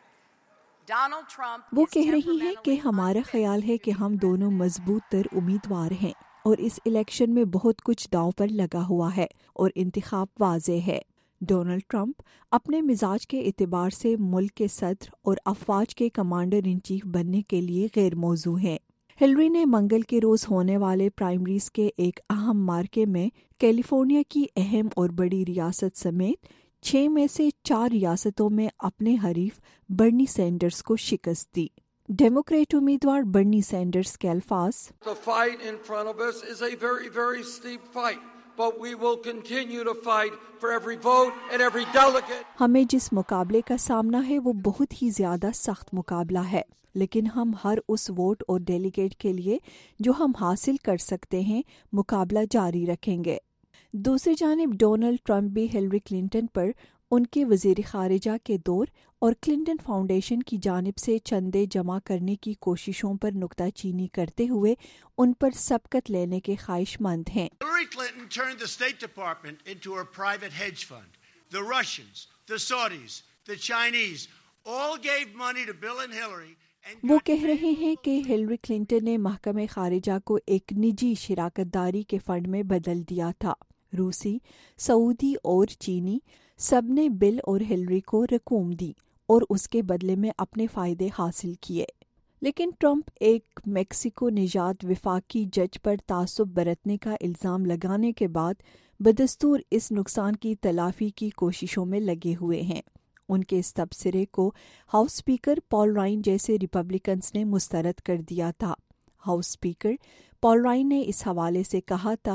Donald Trump وہ کہہ رہی ہیں کہ ہمارا خیال ہے کہ ہم دونوں مضبوط تر امیدوار ہیں اور اس الیکشن میں بہت کچھ داؤ پر لگا ہوا ہے اور انتخاب واضح ہے۔ ڈونلڈ ٹرمپ اپنے مزاج کے اعتبار سے ملک کے صدر اور افواج کے کمانڈر ان چیف بننے کے لیے غیر موزوں ہیں۔ ہلری نے منگل کے روز ہونے والے پرائمریز کے ایک اہم مارکے میں کیلیفورنیا کی اہم اور بڑی ریاست سمیت 6 میں سے 4 ریاستوں میں اپنے حریف برنی سینڈرز کو شکست دی۔ ڈیموکریٹ امیدوار برنی سینڈرز کے الفاظ، The fight in front of us is a very, very steep fight, but we will continue to fight for every vote and every delegate. ہمیں جس مقابلے کا سامنا ہے وہ بہت ہی زیادہ سخت مقابلہ ہے، لیکن ہم ہر اس ووٹ اور ڈیلیگیٹ کے لیے جو ہم حاصل کر سکتے ہیں مقابلہ جاری رکھیں گے۔ دوسری جانب ڈونلڈ ٹرمپ بھی ہلری کلنٹن پر ان کے وزیر خارجہ کے دور اور کلنٹن فاؤنڈیشن کی جانب سے چندے جمع کرنے کی کوششوں پر نکتہ چینی کرتے ہوئے ان پر سبقت لینے کے خواہش مند ہیں۔ Hillary Clinton turned the State Department into a private hedge fund. The Russians, the Saudis, the Chinese all gave money to Bill and Hillary وہ کہہ رہے ہیں کہ ہلری کلنٹن نے محکمہ خارجہ کو ایک نجی شراکت داری کے فنڈ میں بدل دیا تھا۔ روسی، سعودی اور چینی سب نے بل اور ہلری کو رقوم دی اور اس کے بدلے میں اپنے فائدے حاصل کیے۔ لیکن ٹرمپ ایک میکسیکو نژاد وفاقی جج پر تعصب برتنے کا الزام لگانے کے بعد بدستور اس نقصان کی تلافی کی کوششوں میں لگے ہوئے ہیں۔ ان کے اس تبصرے کو ہاؤس اسپیکر پال رائن جیسے ریپبلکنز نے مسترد کر دیا تھا۔ ہاؤس اسپیکر پال رائن نے اس حوالے سے کہا تھا،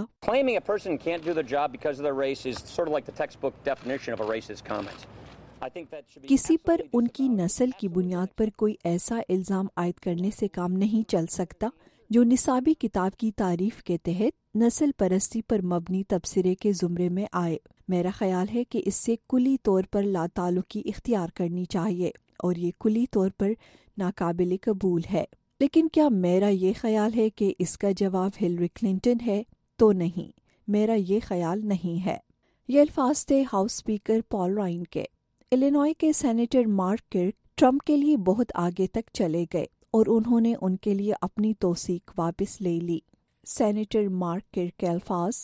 کسی پر ان کی نسل کی بنیاد پر کوئی ایسا الزام عائد کرنے سے کام نہیں چل سکتا جو نصابی کتاب کی تعریف کے تحت نسل پرستی پر مبنی تبصرے کے زمرے میں آئے۔ میرا خیال ہے کہ اس سے کلی طور پر لا تعلقی اختیار کرنی چاہیے اور یہ کلی طور پر ناقابل قبول ہے۔ لیکن کیا میرا یہ خیال ہے کہ اس کا جواب ہلری کلنٹن ہے؟ تو نہیں، میرا یہ خیال نہیں ہے۔ یہ الفاظ تھے ہاؤس اسپیکر پال رائن کے۔ الینوائے کے سینیٹر مارک کرک ٹرمپ کے لیے بہت آگے تک چلے گئے اور انہوں نے ان کے لیے اپنی توثیق واپس لے لی۔ سینیٹر مارک کرک کے الفاظ،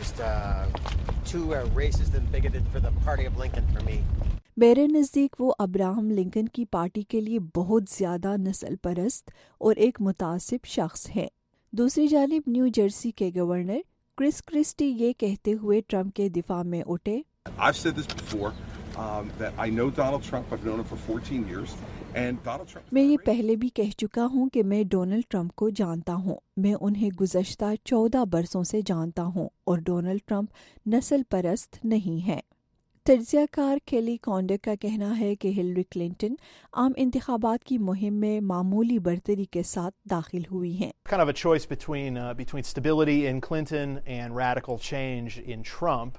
میرے نزدیک وہ ابراہم لنکن کی پارٹی کے لیے بہت زیادہ نسل پرست اور ایک متعصب شخص ہے۔ دوسری جانب نیو جرسی کے گورنر کرس کرسٹی یہ کہتے ہوئے ٹرمپ کے دفاع میں اٹھے، میں یہ پہلے بھی کہہ چکا ہوں کہ میں ڈونلڈ ٹرمپ کو جانتا ہوں، میں انہیں گزشتہ 14 برسوں سے جانتا ہوں اور ڈونلڈ ٹرمپ نسل پرست نہیں ہے۔ تجزیہ کار کیلی کانڈر کا کہنا ہے کہ ہلری کلنٹن عام انتخابات کی مہم میں معمولی برتری کے ساتھ داخل ہوئی ہیں۔ Kind of a choice between stability in Clinton and radical change in Trump.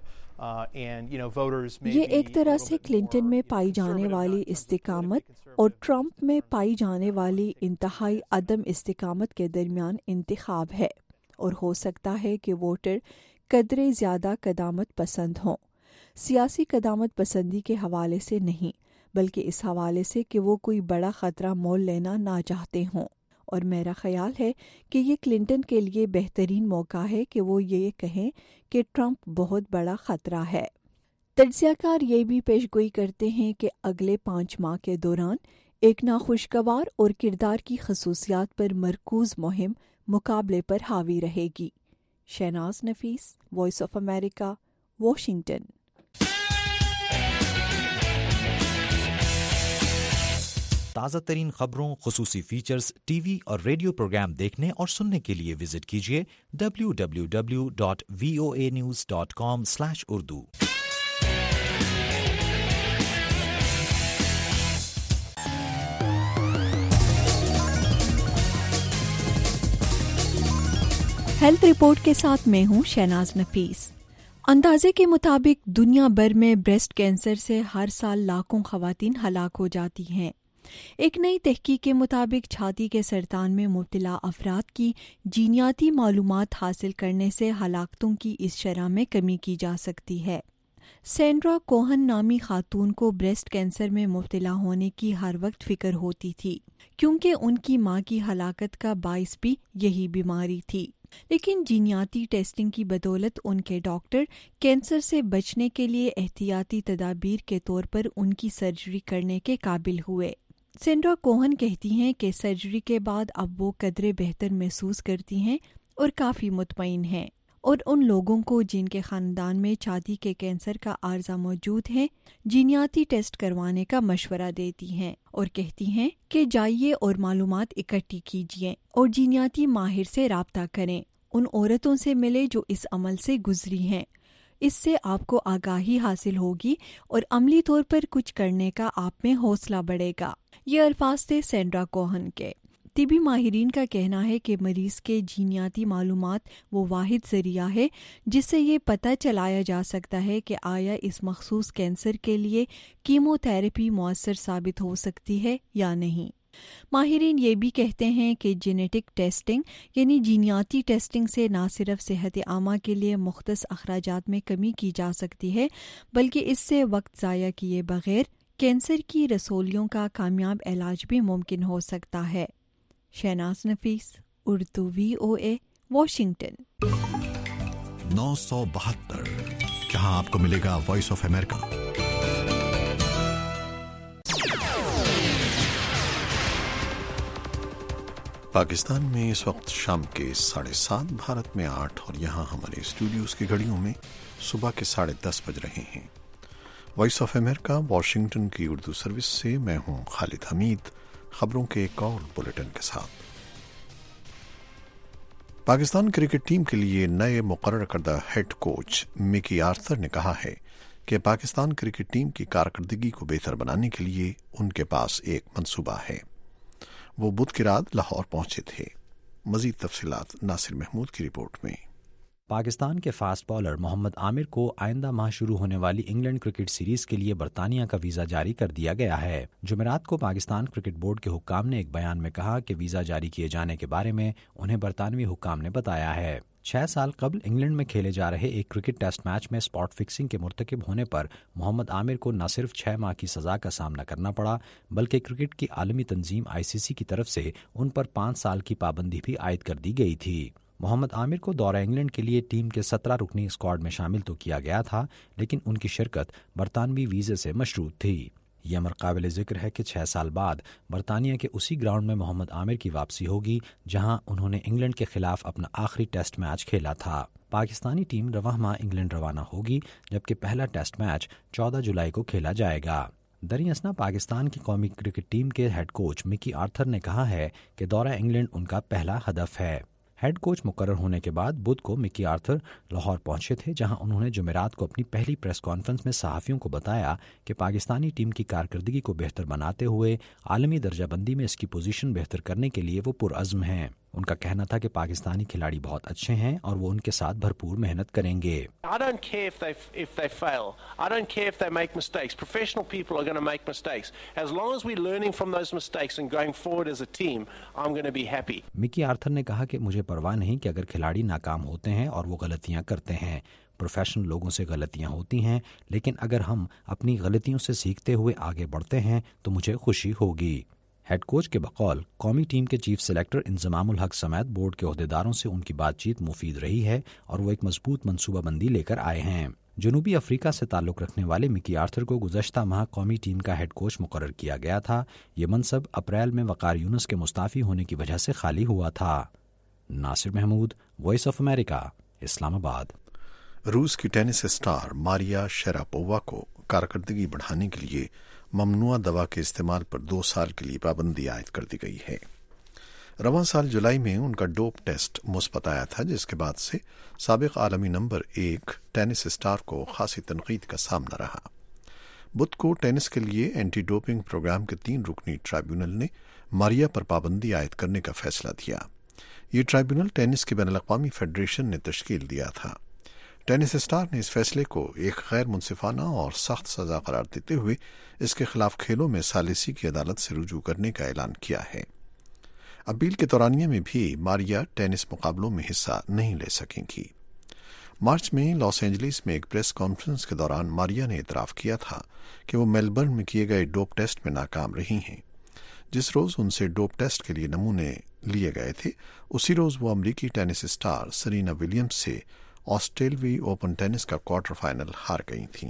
یہ ایک طرح سے کلنٹن میں پائی جانے والی استقامت اور ٹرمپ میں پائی جانے والی انتہائی عدم استقامت کے درمیان انتخاب ہے، اور ہو سکتا ہے کہ ووٹر قدرے زیادہ قدامت پسند ہوں، سیاسی قدامت پسندی کے حوالے سے نہیں بلکہ اس حوالے سے کہ وہ کوئی بڑا خطرہ مول لینا نہ چاہتے ہوں۔ اور میرا خیال ہے کہ یہ کلنٹن کے لیے بہترین موقع ہے کہ وہ یہ کہیں کہ ٹرمپ بہت بڑا خطرہ ہے۔ تجزیہ کار یہ بھی پیش گوئی کرتے ہیں کہ اگلے 5 ماہ کے دوران ایک ناخوشگوار اور کردار کی خصوصیات پر مرکوز مہم مقابلے پر حاوی رہے گی۔ Shahnaz Nafees, voice of America, Washington. تازہ ترین خبروں، خصوصی فیچرز، ٹی وی اور ریڈیو پروگرام دیکھنے اور سننے کے لیے وزٹ کیجیے www.voanews.com/urdu۔ ہیلتھ رپورٹ کے ساتھ میں ہوں شہناز نفیس۔ اندازے کے مطابق دنیا بھر میں بریسٹ کینسر سے ہر سال لاکھوں خواتین ہلاک ہو جاتی ہیں۔ ایک نئی تحقیق کے مطابق چھاتی کے سرطان میں مبتلا افراد کی جینیاتی معلومات حاصل کرنے سے ہلاکتوں کی اس شرح میں کمی کی جا سکتی ہے۔ سینڈرا کوہن نامی خاتون کو بریسٹ کینسر میں مبتلا ہونے کی ہر وقت فکر ہوتی تھی، کیونکہ ان کی ماں کی ہلاکت کا باعث بھی یہی بیماری تھی۔ لیکن جینیاتی ٹیسٹنگ کی بدولت ان کے ڈاکٹر کینسر سے بچنے کے لیے احتیاطی تدابیر کے طور پر ان کی سرجری کرنے کے قابل ہوئے۔ سینڈرا کوہن کہتی ہیں کہ سرجری کے بعد اب وہ قدرے بہتر محسوس کرتی ہیں اور کافی مطمئن ہیں، اور ان لوگوں کو جن کے خاندان میں چھاتی کے کینسر کا عارضہ موجود ہے جینیاتی ٹیسٹ کروانے کا مشورہ دیتی ہیں، اور کہتی ہیں کہ جائیے اور معلومات اکٹھی کیجیے اور جینیاتی ماہر سے رابطہ کریں، ان عورتوں سے ملے جو اس عمل سے گزری ہیں۔ اس سے آپ کو آگاہی حاصل ہوگی اور عملی طور پر کچھ کرنے کا آپ میں حوصلہ بڑھے گا۔ یہ الفاظ تھے سینڈرا کوہن کے۔ طبی ماہرین کا کہنا ہے کہ مریض کے جینیاتی معلومات وہ واحد ذریعہ ہے جس سے یہ پتہ چلایا جا سکتا ہے کہ آیا اس مخصوص کینسر کے لیے کیمو تھراپی مؤثر ثابت ہو سکتی ہے یا نہیں۔ ماہرین یہ بھی کہتے ہیں کہ جینیٹک ٹیسٹنگ یعنی جینیاتی ٹیسٹنگ سے نہ صرف صحت عامہ کے لیے مختص اخراجات میں کمی کی جا سکتی ہے بلکہ اس سے وقت ضائع کیے بغیر کینسر کی رسولیوں کا کامیاب علاج بھی ممکن ہو سکتا ہے۔ Shahnaz Nafees, Urdu VOA، Washington. 972 جہاں آپ کو ملے گا وائس آف امریکہ۔ پاکستان میں اس وقت شام کے 7:30، بھارت میں 8 اور یہاں ہمارے اسٹوڈیوز کی گھڑیوں میں صبح کے 10:30 بج رہے ہیں۔ وائس آف امریکہ واشنگٹن کی اردو سروس سے میں ہوں خالد حمید، خبروں کے ایک اور بلیٹن کے ساتھ۔ پاکستان کرکٹ ٹیم کے لیے نئے مقرر کردہ ہیڈ کوچ مکی آرتھر نے کہا ہے کہ پاکستان کرکٹ ٹیم کی کارکردگی کو بہتر بنانے کے لیے ان کے پاس ایک منصوبہ ہے۔ وہ بدھ کی رات لاہور پہنچے تھے۔ مزید تفصیلات ناصر محمود کی رپورٹ میں۔ پاکستان کے فاسٹ بالر محمد عامر کو آئندہ ماہ شروع ہونے والی انگلینڈ کرکٹ سیریز کے لیے برطانیہ کا ویزا جاری کر دیا گیا ہے۔ جمعرات کو پاکستان کرکٹ بورڈ کے حکام نے ایک بیان میں کہا کہ ویزا جاری کیے جانے کے بارے میں انہیں برطانوی حکام نے بتایا ہے۔ 6 سال قبل انگلینڈ میں کھیلے جا رہے ایک کرکٹ ٹیسٹ میچ میں اسپاٹ فکسنگ کے مرتکب ہونے پر محمد عامر کو نہ صرف 6 ماہ کی سزا کا سامنا کرنا پڑا، بلکہ کرکٹ کی عالمی تنظیم ICC کی طرف سے ان پر 5 سال کی پابندی بھی عائد کر دی گئی تھی۔ محمد عامر کو دورہ انگلینڈ کے لیے ٹیم کے 17 رکنی اسکواڈ میں شامل تو کیا گیا تھا، لیکن ان کی شرکت برطانوی ویزے سے مشروط تھی۔ یہ امر قابل ذکر ہے کہ 6 سال بعد برطانیہ کے اسی گراؤنڈ میں محمد عامر کی واپسی ہوگی جہاں انہوں نے انگلینڈ کے خلاف اپنا آخری ٹیسٹ میچ کھیلا تھا۔ پاکستانی ٹیم رواں ماہ انگلینڈ روانہ ہوگی، جبکہ پہلا ٹیسٹ میچ 14 جولائی کو کھیلا جائے گا۔ دریں اثنا پاکستان کی قومی کرکٹ ٹیم کے ہیڈ کوچ مکی آرتھر نے کہا ہے کہ دورہ انگلینڈ ان کا پہلا ہدف ہے۔ ہیڈ کوچ مقرر ہونے کے بعد بدھ کو مکی آرتھر لاہور پہنچے تھے، جہاں انہوں نے جمعرات کو اپنی پہلی پریس کانفرنس میں صحافیوں کو بتایا کہ پاکستانی ٹیم کی کارکردگی کو بہتر بناتے ہوئے عالمی درجہ بندی میں اس کی پوزیشن بہتر کرنے کے لیے وہ پرعزم ہیں۔ ان کا کہنا تھا کہ پاکستانی کھلاڑی بہت اچھے ہیں اور وہ ان کے ساتھ بھرپور محنت کریں گے۔ I don't care if they fail. I don't care if they make mistakes. Professional people are going to make mistakes. As long as we're learning from those mistakes and going forward as a team, I'm going to be happy. Mickey Arthur نے کہا کہ مجھے پرواہ نہیں کہ اگر کھلاڑی ناکام ہوتے ہیں اور وہ غلطیاں کرتے ہیں۔ پروفیشنل لوگوں سے غلطیاں ہوتی ہیں، لیکن اگر ہم اپنی غلطیوں سے سیکھتے ہوئے آگے بڑھتے ہیں تو مجھے خوشی ہوگی۔ ہیڈ کوچ کے بقول قومی ٹیم کے چیف سلیکٹر انضمام الحق سمیت بورڈ کے عہدیداروں سے ان کی بات چیت مفید رہی ہے اور وہ ایک مضبوط منصوبہ بندی لے کر آئے ہیں۔ جنوبی افریقہ سے تعلق رکھنے والے مکی آرتھر کو گزشتہ ماہ قومی ٹیم کا ہیڈ کوچ مقرر کیا گیا تھا۔ یہ منصب اپریل میں وقار یونس کے مستعفی ہونے کی وجہ سے خالی ہوا تھا۔ Nasir Mahmood, voice of America, Islamabad. روس کی ٹینس اسٹار ماریا شراپووا کو کارکردگی بڑھانے کے لیے ممنوعہ دوا کے استعمال پر 2 سال کے لیے پابندی عائد کر دی گئی ہے۔ رواں سال جولائی میں ان کا ڈوپ ٹیسٹ مثبت آیا تھا، جس کے بعد سے سابق عالمی نمبر 1 ٹینس اسٹار کو خاصی تنقید کا سامنا رہا۔ بدھ کو ٹینس کے لیے اینٹی ڈوپنگ پروگرام کے 3 رکنی ٹرائیبیونل نے ماریا پر پابندی عائد کرنے کا فیصلہ دیا۔ یہ ٹرائیبیونل ٹینس کی بین الاقوامی فیڈریشن نے تشکیل دیا تھا۔ ٹینس اسٹار نے اس فیصلے کو ایک غیر منصفانہ اور سخت سزا قرار دیتے ہوئے اس کے خلاف کھیلوں میں ثالثی کی عدالت سے رجوع کرنے کا اعلان کیا ہے۔ اپیل کے دورانیہ میں بھی ماریا ٹینس مقابلوں میں حصہ نہیں لے سکیں گی۔ مارچ میں لاس اینجلس میں ایک پریس کانفرنس کے دوران ماریا نے اعتراف کیا تھا کہ وہ میلبرن میں کیے گئے ڈوپ ٹیسٹ میں ناکام رہی ہیں۔ جس روز ان سے ڈوپ ٹیسٹ کے لیے نمونے لیے گئے تھے، اسی روز وہ امریکی ٹینس اسٹار سرینا ولیمز سے آسٹریلوی اوپن ٹینس کا کوارٹر فائنل ہار گئی تھیں۔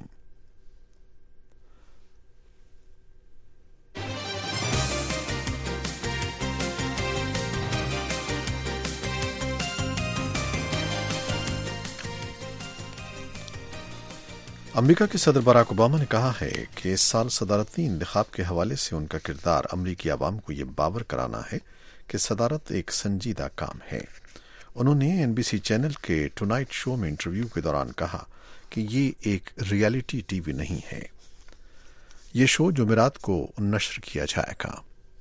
امریکہ کے صدر باراک اوباما نے کہا ہے کہ اس سال صدارتی انتخاب کے حوالے سے ان کا کردار امریکی عوام کو یہ باور کرانا ہے کہ صدارت ایک سنجیدہ کام ہے۔ انہوں نے NBC چینل کے ٹونائٹ شو میں انٹرویو کے دوران کہا کہ یہ ایک ریالٹی ٹی وی نہیں ہے۔ یہ شو جمعرات کو نشر کیا جائے گا۔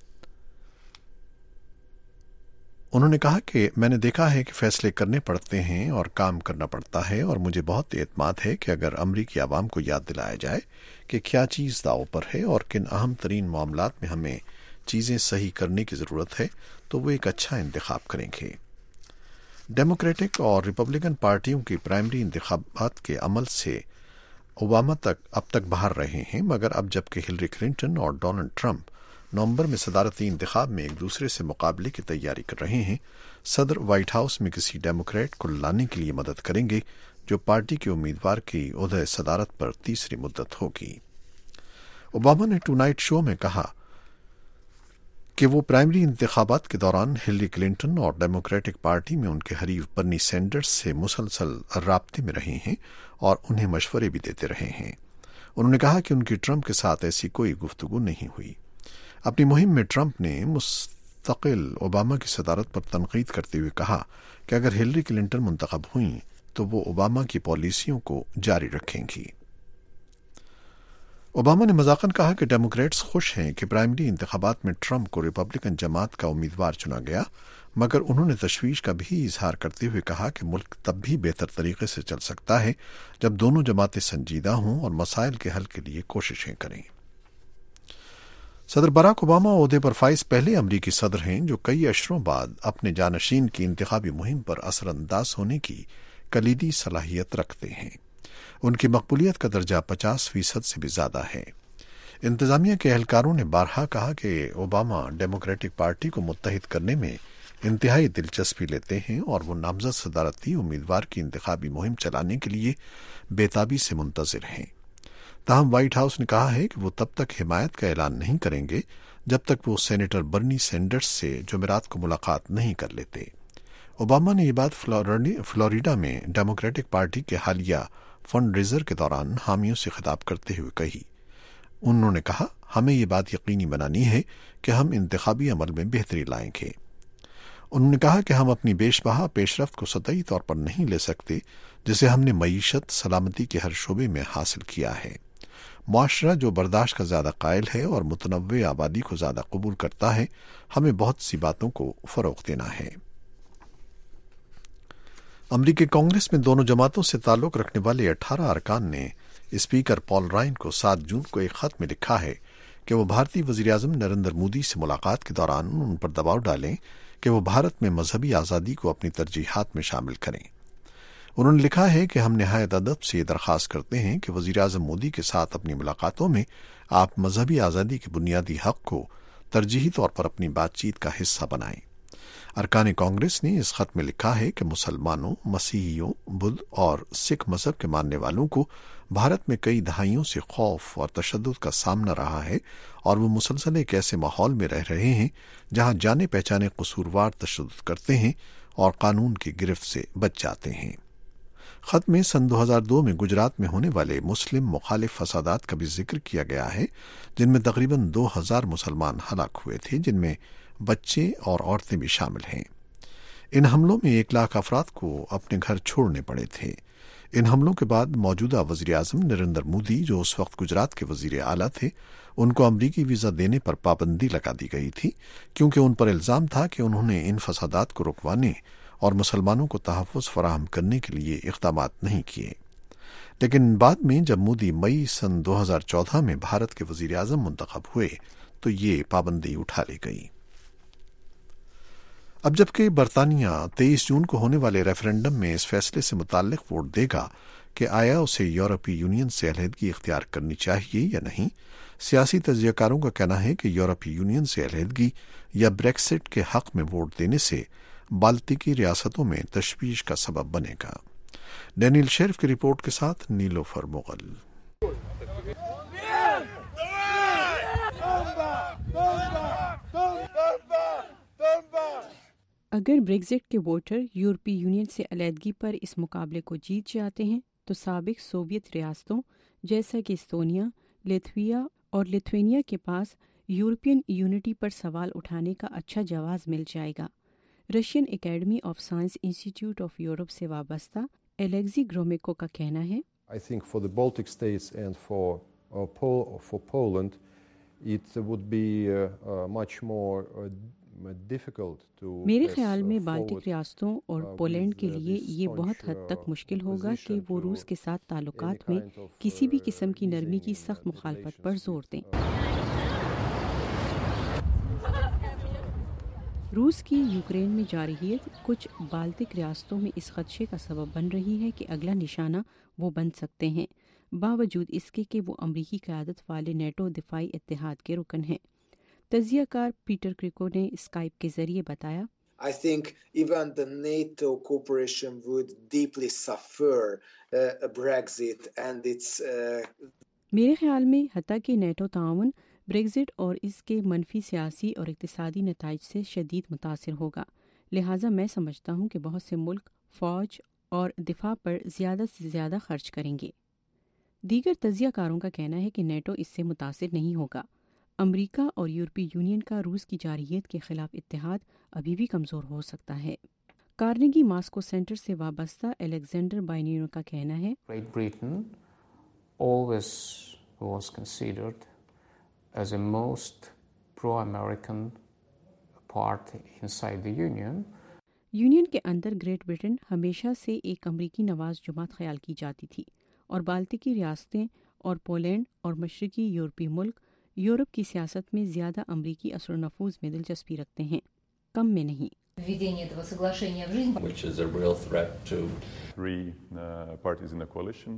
انہوں نے کہا کہ میں نے دیکھا ہے کہ فیصلے کرنے پڑتے ہیں اور کام کرنا پڑتا ہے، اور مجھے بہت اعتماد ہے کہ اگر امریکی عوام کو یاد دلایا جائے کہ کیا چیز داؤ پر ہے اور کن اہم ترین معاملات میں ہمیں چیزیں صحیح کرنے کی ضرورت ہے، تو وہ ایک اچھا انتخاب کریں گے۔ ڈیموکریٹک اور ریپبلکن پارٹیوں کی پرائمری انتخابات کے عمل سے ओबामा अब तक बाहर रहे हैं, मगर अब जबकि हिलरी क्लिंटन और डोनाल्ड ट्रंप नवंबर में सदारती इंतखाब में एक दूसरे से मुकाबले की तैयारी कर रहे हैं, सदर व्हाइट हाउस में किसी डेमोक्रेट को लाने के लिए मदद करेंगे जो पार्टी के उम्मीदवार की ओहदे सदारत पर तीसरी मुद्दत होगी। ओबामा ने टुनाइट शो में कहा कि वो प्राइमरी इंतखाबात के दौरान हिलरी क्लिंटन और डेमोक्रेटिक पार्टी में उनके हरीफ बर्नी सैंडर्स से मुसलसल राब्ते में रहे हैं और उन्हें मशवरे भी देते रहे हैं। उन्होंने कहा कि उनकी ट्रंप के साथ ऐसी कोई गुफ्तगू नहीं हुई। अपनी मुहिम में ट्रंप ने मुस्तकिल ओबामा की सदारत पर तनकीद करते हुए कहा कि अगर हिलरी क्लिंटन मुंतखब हुई तो वो ओबामा की पॉलिसियों को जारी रखेंगी। ओबामा ने मजाकन कहा कि डेमोक्रेट्स खुश हैं कि प्राइमरी इंतखाबात में ट्रंप को रिपब्लिकन जमात का उम्मीदवार चुना गया, मगर उन्होंने तशवीश का भी इजहार करते हुए कहा कि मुल्क तब भी बेहतर तरीके से चल सकता है जब दोनों जमातें संजीदा हों और मसाइल के हल के लिए कोशिशें करें। सदर बराक ओबामा ओहदे पर फाइज पहले अमरीकी सदर हैं जो कई अशरों बाद अपने जानशीन की इंतखाबी मुहिम पर असरअंदाज होने की कलीदी सलाहियत रखते हैं। उनकी मकबूलियत का दर्जा 50% से भी ज्यादा है। इंतजामिया के एहलकारों ने बारहा कहा कि ओबामा डेमोक्रेटिक पार्टी को मुत्तहिद करने में इंतहाई दिलचस्पी लेते हैं और वो नामजद सदारती उम्मीदवार की इंतखाबी मुहिम चलाने के लिए बेताबी से मुंतजिर हैं। ताहम व्हाइट हाउस ने कहा है कि वो तब तक हिमायत का ऐलान नहीं करेंगे जब तक वो सेनेटर बर्नी सैंडर्स से जुमेरात को मुलाकात नहीं कर लेते। ओबामा ने ये बात फ्लोरिडा में डेमोक्रेटिक पार्टी के हालिया फंड रेजर के दौरान हामियों से खिताब करते हुए कही। उन्होंने कहा, हमें ये बात यकीनी बनानी है कि हम इंतखाबी अमल में बेहतरी लाएंगे। उन्होंने कहा कि हम अपनी बेशबहा पेशरफ्त को सतही तौर पर नहीं ले सकते जिसे हमने मईशत सलामती के हर शोबे में हासिल किया है। मुआशरा जो बर्दाश्त का ज्यादा कायल है और मुतनव्वे आबादी को ज्यादा कबूल करता है, हमें बहुत सी बातों को फरोग देना है। अमरीकी कांग्रेस में दोनों जमातों से ताल्लुक रखने वाले 18 अरकान ने स्पीकर पॉल रायन को 7 जून को एक खत में लिखा है कि वो भारतीय वज़ीर-ए-आज़म नरेंद्र मोदी से मुलाकात के दौरान उन पर दबाव डालें कि वो भारत में मजहबी आज़ादी को अपनी तरजीहात में शामिल करें। उन्होंने लिखा है कि हम निहायत अदब से ये दरख्वास्त करते हैं कि वज़ीर-ए-आज़म मोदी के साथ अपनी मुलाकातों में आप मजहबी आज़ादी के बुनियादी हक को तरजीही तौर पर अपनी बातचीत का हिस्सा बनाएं। अरकान कांग्रेस ने इस खत में लिखा है कि मुसलमानों, मसीहियों, बुद्ध और सिख मजहब के मानने वालों को भारत में कई दहाइयों से खौफ और तशद्दुद का सामना रहा है और वो मुसलसल एक ऐसे माहौल में रह रहे हैं जहां जाने पहचाने कसूरवार तशद्दुद करते हैं और कानून की गिरफ्त से बच जाते हैं। खत में सन 2002 में गुजरात में होने वाले मुस्लिम मुखालिफ फसादात का भी जिक्र किया गया है, जिनमें तकरीबन 2000 मुसलमान हलाक हुए थे, जिनमें बच्चे और औरतें भी शामिल हैं। इन हमलों में 1 लाख अफराद को अपने घर छोड़ने पड़े थे। इन हमलों के बाद मौजूदा वज़ीर-ए-आज़म नरेंद्र मोदी, जो उस वक्त गुजरात के वज़ीर आला थे, उनको अमरीकी वीज़ा देने पर पाबंदी लगा दी गई थी, क्योंकि उन पर इल्ज़ाम था कि उन्होंने इन फसादात को रुकवाने और मुसलमानों को तहफ़्फ़ुज़ फराहम करने के लिए इक़दामात नहीं किए। लेकिन बाद में जब मोदी मई सन 2014 में भारत के वज़ीर-ए-आज़म मुंतखब हुए तो ये पाबंदी उठा ली गई। अब जबकि बरतानिया 23 जून को होने वाले रेफरेंडम में इस फैसले से मुताल्लिक वोट देगा कि आया उसे यूरोपीय यूनियन से अलहदगी इख्तियार करनी चाहिए या नहीं, सियासी तज्ज़ियाकारों का कहना है कि यूरोपीय यूनियन से अलहदगी या ब्रेक्सिट के हक में वोट देने से बाल्टिकी रियासतों में तशवीश का सबब बनेगा। डैनियल शेरिफ की रिपोर्ट के साथ नीलोफर मुगल। अगर ब्रेक्जिट के वोटर यूरोपीय यूनियन से अलहदगी पर इस मुकाबले को जीत जाते हैं तो साबिक सोवियत रियासतों जैसा कि एस्तोनिया, लिथुआनिया और लिथुआनिया के पास यूरोपियन यूनिटी पर सवाल उठाने का अच्छा जवाब मिल जाएगा। Russian academy of science institute of Europe से वाबस्ता एलेक्सी ग्रोमेको का कहना है, I think for the Baltic states and for Poland it would be much more difficult to मेरे ख्याल में बाल्टिक रियासतों और पोलैंड के लिए ये बहुत हद तक मुश्किल होगा कि वो रूस के साथ ताल्लुकात में किसी भी किस्म की नरमी की सख्त मुखालफत पर जोर दें। रूस की यूक्रेन में जारहियत कुछ बाल्टिक रियासतों में इस खदशे का सबब बन रही है कि अगला निशाना वो बन सकते हैं। باوجود اس کے کہ وہ امریکی قیادت والے نیٹو دفاعی اتحاد کے رکن ہیں۔ تجزیہ کار پیٹر کریکو نے اسکائپ کے ذریعے بتایا، I think even the NATO cooperation would deeply suffer a Brexit and its میرے خیال میں حتیٰ کہ نیٹو تعاون بریگزٹ اور اس کے منفی سیاسی اور اقتصادی نتائج سے شدید متاثر ہوگا، لہٰذا میں سمجھتا ہوں کہ بہت سے ملک فوج اور دفاع پر زیادہ سے زیادہ خرچ کریں گے۔ دیگر تجزیہ کاروں کا کہنا ہے کہ نیٹو اس سے متاثر نہیں ہوگا۔ امریکہ اور یورپی یونین کا روس کی جارحیت کے خلاف اتحاد ابھی بھی کمزور ہو سکتا ہے۔ کارنیگی ماسکو سینٹر سے وابستہ الیگزینڈر بائنیرو کا کہنا ہے، Great Britain always was considered as a most pro-American part inside the Union. Union کے اندر گریٹ برٹن ہمیشہ سے ایک امریکی نواز جماعت خیال کی جاتی تھی، اور بالٹیکی ریاستیں اور پولینڈ اور مشرقی یورپی ملک یورپ کی سیاست میں زیادہ امریکی اثر و نفوذ میں دلچسپی رکھتے ہیں، کم میں نہیں۔ Which is a real threat to three parties in the coalition.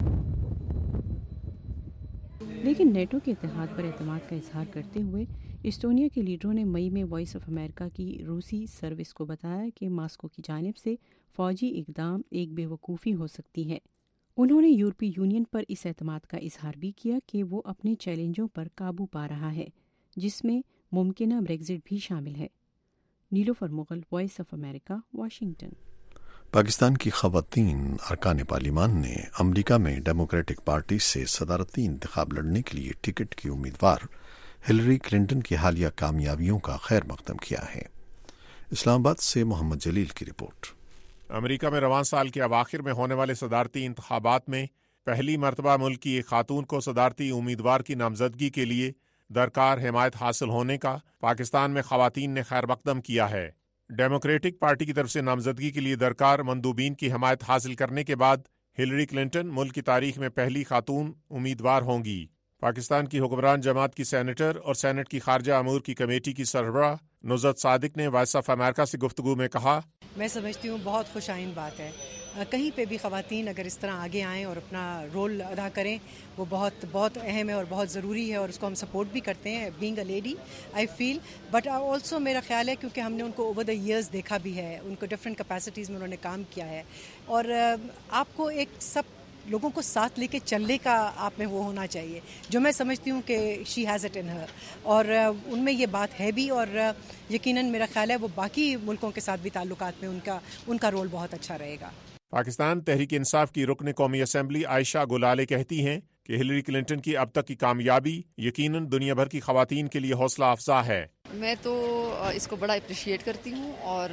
لیکن نیٹو کے اتحاد پر اعتماد کا اظہار کرتے ہوئے استونیا کے لیڈروں نے مئی میں وائس آف امریکہ کی روسی سروس کو بتایا کہ ماسکو کی جانب سے فوجی اقدام ایک بے وقوفی ہو سکتی ہے۔ انہوں نے یورپی یونین پر اس اعتماد کا اظہار بھی کیا کہ وہ اپنے چیلنجوں پر قابو پا رہا ہے، جس میں ممکنہ بریگزٹ بھی شامل ہے۔ Nilofar Mughal, voice of America, Washington. Pakistan کی خواتین ارکان پارلیمان نے امریکہ میں ڈیموکریٹک پارٹی سے صدارتی انتخاب لڑنے کے لیے ٹکٹ کی امیدوار ہلری کلنٹن کی حالیہ کامیابیوں کا خیر مقدم کیا ہے۔ اسلام آباد سے محمد جلیل کی رپورٹ۔ امریکہ میں رواں سال کے اواخر میں ہونے والے صدارتی انتخابات میں پہلی مرتبہ ملک کی ایک خاتون کو صدارتی امیدوار کی نامزدگی کے لیے درکار حمایت حاصل ہونے کا پاکستان میں خواتین نے خیر مقدم کیا ہے۔ ڈیموکریٹک پارٹی کی طرف سے نامزدگی کے لیے درکار مندوبین کی حمایت حاصل کرنے کے بعد ہلری کلنٹن ملک کی تاریخ میں پہلی خاتون امیدوار ہوں گی۔ پاکستان کی حکمران جماعت کی سینیٹر اور سینٹ کی خارجہ امور کی کمیٹی کی سربراہ نصرت صادق نے وائس آف امریکہ سے گفتگو میں کہا، میں سمجھتی ہوں بہت خوش آئند بات ہے، کہیں پہ بھی خواتین اگر اس طرح آگے آئیں اور اپنا رول ادا کریں وہ بہت بہت اہم ہے اور بہت ضروری ہے، اور اس کو ہم سپورٹ بھی کرتے ہیں being a lady I feel, but also میرا خیال ہے کیونکہ ہم نے ان کو اوور دا ایئرز دیکھا بھی ہے، ان کو ڈفرینٹ کیپیسٹیز میں انہوں نے کام کیا ہے، اور آپ کو ایک سب لوگوں کو ساتھ لے کے چلنے کا آپ میں وہ ہونا چاہیے، جو میں سمجھتی ہوں کہ شی ہیز اٹ ان ہر، اور ان میں یہ بات ہے بھی، اور یقیناً میرا خیال ہے وہ باقی ملکوں کے ساتھ بھی تعلقات میں ان کا رول بہت اچھا رہے گا۔ پاکستان تحریک انصاف کی رکن قومی اسمبلی عائشہ گلالے کہتی ہیں کہ ہلری کلنٹن کی اب تک کی کامیابی یقیناً دنیا بھر کی خواتین کے لیے حوصلہ افزا ہے۔ میں تو اس کو بڑا اپریشیٹ کرتی ہوں، اور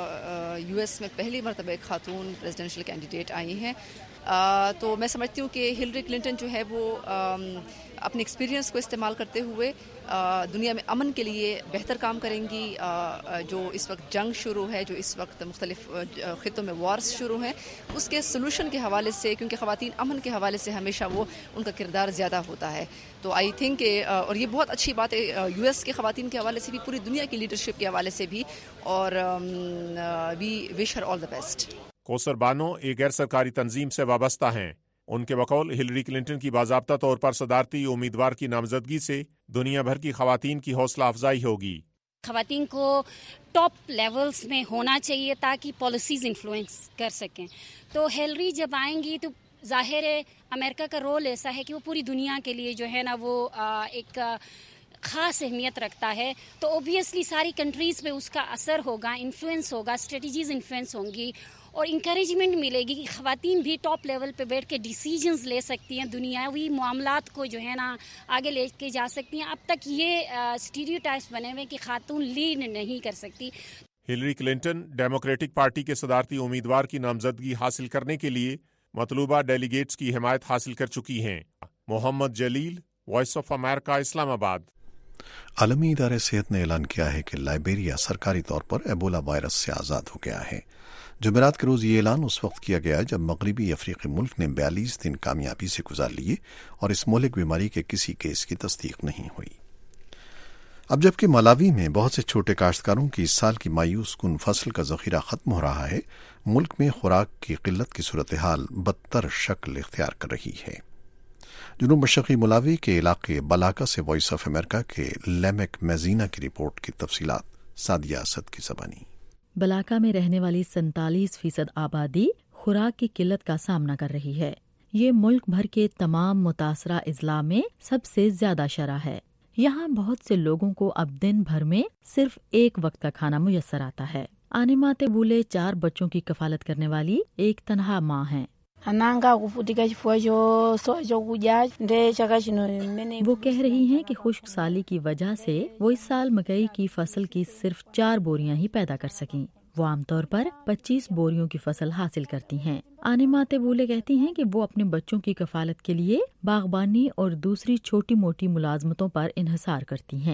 یو ایس میں پہلی مرتبہ ایک خاتون پریزیڈنشیل کینڈیڈیٹ آئی ہیں، تو میں سمجھتی ہوں کہ ہلری کلنٹن جو ہے وہ اپنے ایکسپیرینس کو استعمال کرتے ہوئے دنیا میں امن کے لیے بہتر کام کریں گی۔ جو اس وقت جنگ شروع ہے، جو اس وقت مختلف خطوں میں وارز شروع ہیں، اس کے سلوشن کے حوالے سے، کیونکہ خواتین امن کے حوالے سے ہمیشہ وہ ان کا کردار زیادہ ہوتا ہے، تو آئی تھنک کہ اور یہ بہت اچھی بات ہے یو ایس کے خواتین کے حوالے سے بھی، پوری دنیا کی لیڈرشپ کے حوالے سے بھی، اور وی وش ہر آل دا بیسٹ۔ کوثر بانو ایک غیر سرکاری تنظیم سے وابستہ ہیں۔ ان کے بقول ہلری کلنٹن کی باضابطہ طور پر صدارتی امیدوار کی نامزدگی سے دنیا بھر کی خواتین کی حوصلہ افزائی ہوگی۔ خواتین کو ٹاپ لیولز میں ہونا چاہیے تاکہ پالیسیز انفلوئنس کر سکیں، تو ہلری جب آئیں گی تو ظاہر ہے امریکہ کا رول ایسا ہے کہ وہ پوری دنیا کے لیے جو ہے نا وہ ایک خاص اہمیت رکھتا ہے، تو اوبیسلی ساری کنٹریز پہ اس کا اثر ہوگا، انفلوئنس ہوگا، اسٹریٹجیز انفلوئنس ہوں گی، اور انکریجمنٹ ملے گی کہ خواتین بھی ٹاپ لیول پہ بیٹھ کے ڈیسیجنز لے سکتی ہیں، دنیاوی معاملات کو جو ہے نا آگے لے کے جا سکتی ہیں۔ اب تک یہ اسٹیریوٹائپس بنے ہوئے کہ خاتون لیڈ نہیں کر سکتی۔ ہلری کلنٹن ڈیموکریٹک پارٹی کے صدارتی امیدوار کی نامزدگی حاصل کرنے کے لیے مطلوبہ ڈیلیگیٹس کی حمایت حاصل کر چکی ہیں۔ محمد جلیل، وائس آف امریکہ، اسلام آباد۔ عالمی ادارہ صحت نے اعلان کیا ہے کہ لائبیریا سرکاری طور پر ایبولا وائرس سے آزاد ہو گیا ہے۔ جمعرات کے روز یہ اعلان اس وقت کیا گیا جب مغربی افریقی ملک نے 42 دن کامیابی سے گزار لیے اور اس مہلک بیماری کے کسی کیس کی تصدیق نہیں ہوئی۔ اب جبکہ ملاوی میں بہت سے چھوٹے کاشتکاروں کی اس سال کی مایوس کن فصل کا ذخیرہ ختم ہو رہا ہے، ملک میں خوراک کی قلت کی صورتحال بدتر شکل اختیار کر رہی ہے۔ جنوب مشرقی ملاوی کے علاقے بلاکا سے وائس آف امریکہ کے لیمک میزینا کی رپورٹ کی تفصیلات سعدیہ اسد کی زبانی۔ بلاکا میں رہنے والی 47% آبادی خوراک کی قلت کا سامنا کر رہی ہے۔ یہ ملک بھر کے تمام متاثرہ اضلاع میں سب سے زیادہ شرح ہے۔ یہاں بہت سے لوگوں کو اب دن بھر میں صرف ایک وقت کا کھانا میسر آتا ہے۔ آنیما تبولے 4 بچوں کی کفالت کرنے والی ایک تنہا ماں ہیں۔ وہ کہہ رہی ہیں کہ خشک سالی کی وجہ سے وہ اس سال مکئی کی فصل کی صرف 4 بوریاں ہی پیدا کر سکیں۔ وہ عام طور پر 25 بوریوں کی فصل حاصل کرتی ہیں۔ آنیما تبولے کہتی ہیں کہ وہ اپنے بچوں کی کفالت کے لیے باغبانی اور دوسری چھوٹی موٹی ملازمتوں پر انحصار کرتی ہیں۔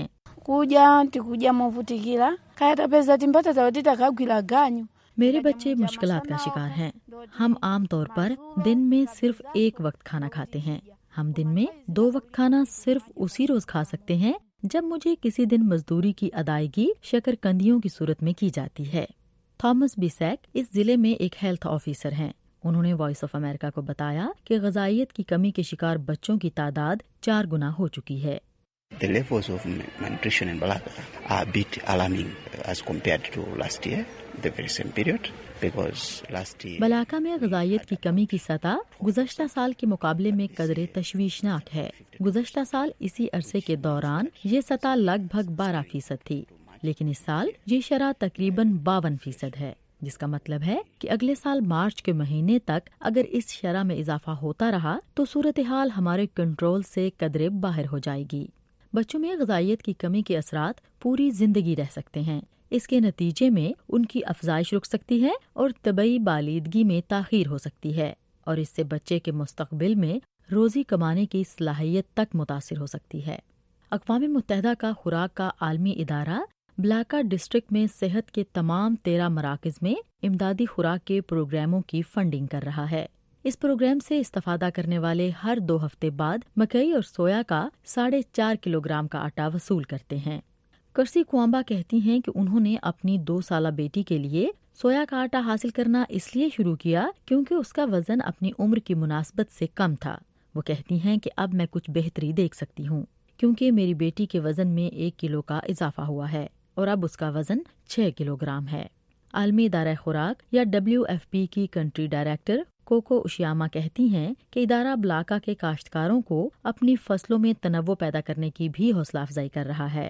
میرے بچے مشکلات کا شکار ہیں۔ ہم عام طور پر دن میں صرف ایک وقت کھانا کھاتے ہیں۔ ہم دن میں 2 وقت کھانا صرف اسی روز کھا سکتے ہیں جب مجھے کسی دن مزدوری کی ادائیگی شکرکندیوں کی صورت میں کی جاتی ہے۔ تھامس بیسیک اس ضلع میں ایک ہیلتھ آفیسر ہیں۔ انہوں نے وائس آف امریکہ کو بتایا کہ غذائیت کی کمی کے شکار بچوں کی تعداد 4 گنا ہو چکی ہے۔ The levels of malnutrition in Balaka are a bit alarming as compared to last year, the very same period, because last year بلاکا میں غذائیت کی کمی کی سطح گزشتہ سال کے مقابلے میں قدرے تشویشناک ہے۔ گزشتہ سال اسی عرصے کے دوران یہ سطح لگ بھگ 12% تھی، لیکن اس سال یہ شرح تقریباً 52% ہے، جس کا مطلب ہے کہ اگلے سال مارچ کے مہینے تک اگر اس شرح میں اضافہ ہوتا رہا تو صورتحال ہمارے کنٹرول سے قدرے باہر ہو جائے گی۔ بچوں میں غذائیت کی کمی کے اثرات پوری زندگی رہ سکتے ہیں۔ اس کے نتیجے میں ان کی افزائش رک سکتی ہے اور طبی بالیدگی میں تاخیر ہو سکتی ہے، اور اس سے بچے کے مستقبل میں روزی کمانے کی صلاحیت تک متاثر ہو سکتی ہے۔ اقوام متحدہ کا خوراک کا عالمی ادارہ بلاکا ڈسٹرکٹ میں صحت کے تمام 13 مراکز میں امدادی خوراک کے پروگراموں کی فنڈنگ کر رہا ہے۔ اس پروگرام سے استفادہ کرنے والے ہر 2 ہفتے بعد مکئی اور سویا کا 4.5 کلو گرام کا آٹا وصول کرتے ہیں۔ کرسی کوامبا کہتی ہیں کہ انہوں نے اپنی 2 سالہ بیٹی کے لیے سویا کا آٹا حاصل کرنا اس لیے شروع کیا کیونکہ اس کا وزن اپنی عمر کی مناسبت سے کم تھا۔ وہ کہتی ہیں کہ اب میں کچھ بہتری دیکھ سکتی ہوں کیونکہ میری بیٹی کے وزن میں 1 کلو کا اضافہ ہوا ہے اور اب اس کا وزن 6 کلو گرام ہے۔ عالمی ادارہ خوراک یا WFP کی کنٹری ڈائریکٹر کوکو اوشیاما کہتی ہیں کہ ادارہ بلاکا کے کاشتکاروں کو اپنی فصلوں میں تنوع پیدا کرنے کی بھی حوصلہ افزائی کر رہا ہے۔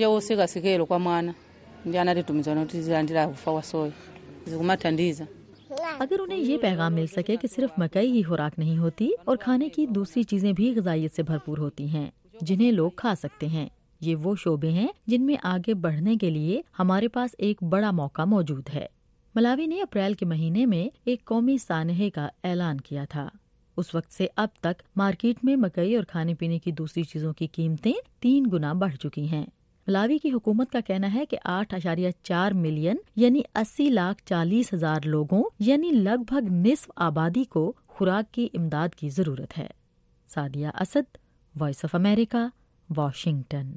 اگر انہیں یہ پیغام مل سکے کہ صرف مکئی ہی خوراک نہیں ہوتی اور کھانے کی دوسری چیزیں بھی غذائیت سے بھرپور ہوتی ہیں جنہیں لوگ کھا سکتے ہیں، یہ وہ شعبے ہیں جن میں آگے بڑھنے کے لیے ہمارے پاس ایک بڑا موقع موجود ہے۔ ملاوی نے اپریل کے مہینے میں ایک قومی سانحے کا اعلان کیا تھا۔ اس وقت سے اب تک مارکیٹ میں مکئی اور کھانے پینے کی دوسری چیزوں کی قیمتیں 3 گنا بڑھ چکی ہیں۔ ملاوی کی حکومت کا کہنا ہے کہ 8.4 ملین یعنی 80,40,000 لوگوں یعنی لگ بھگ نصف آبادی کو خوراک کی امداد کی ضرورت ہے۔ Sadia Asad, voice of America, Washington.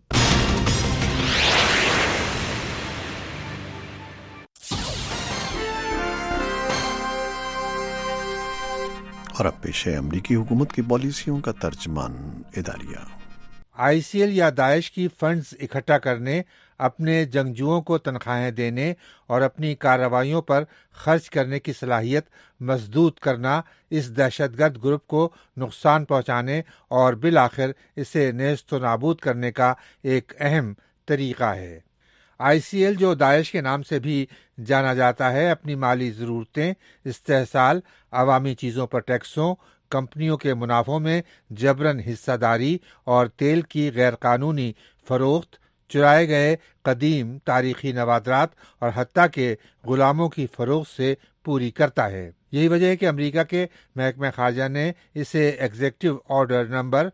اور اب پیش ہے امریکی حکومت کی پالیسیوں کا ترجمان اداریہ۔ ICL یا داعش کی فنڈز اکٹھا کرنے، اپنے جنگجوؤں کو تنخواہیں دینے اور اپنی کارروائیوں پر خرچ کرنے کی صلاحیت مسدود کرنا اس دہشت گرد گروپ کو نقصان پہنچانے اور بالآخر اسے نیست و نابود کرنے کا ایک اہم طریقہ ہے۔ ICL جو داعش کے نام سے بھی جانا جاتا ہے، اپنی مالی ضرورتیں، استحصال، عوامی چیزوں پر ٹیکسوں، کمپنیوں کے منافعوں میں جبراً حصہ داری اور تیل کی غیر قانونی فروخت، چرائے گئے قدیم تاریخی نوادرات اور حتیٰ کہ غلاموں کی فروخت سے پوری کرتا ہے۔ یہی وجہ ہے کہ امریکہ کے محکمہ خارجہ نے اسے ایگزیکٹو آرڈر نمبر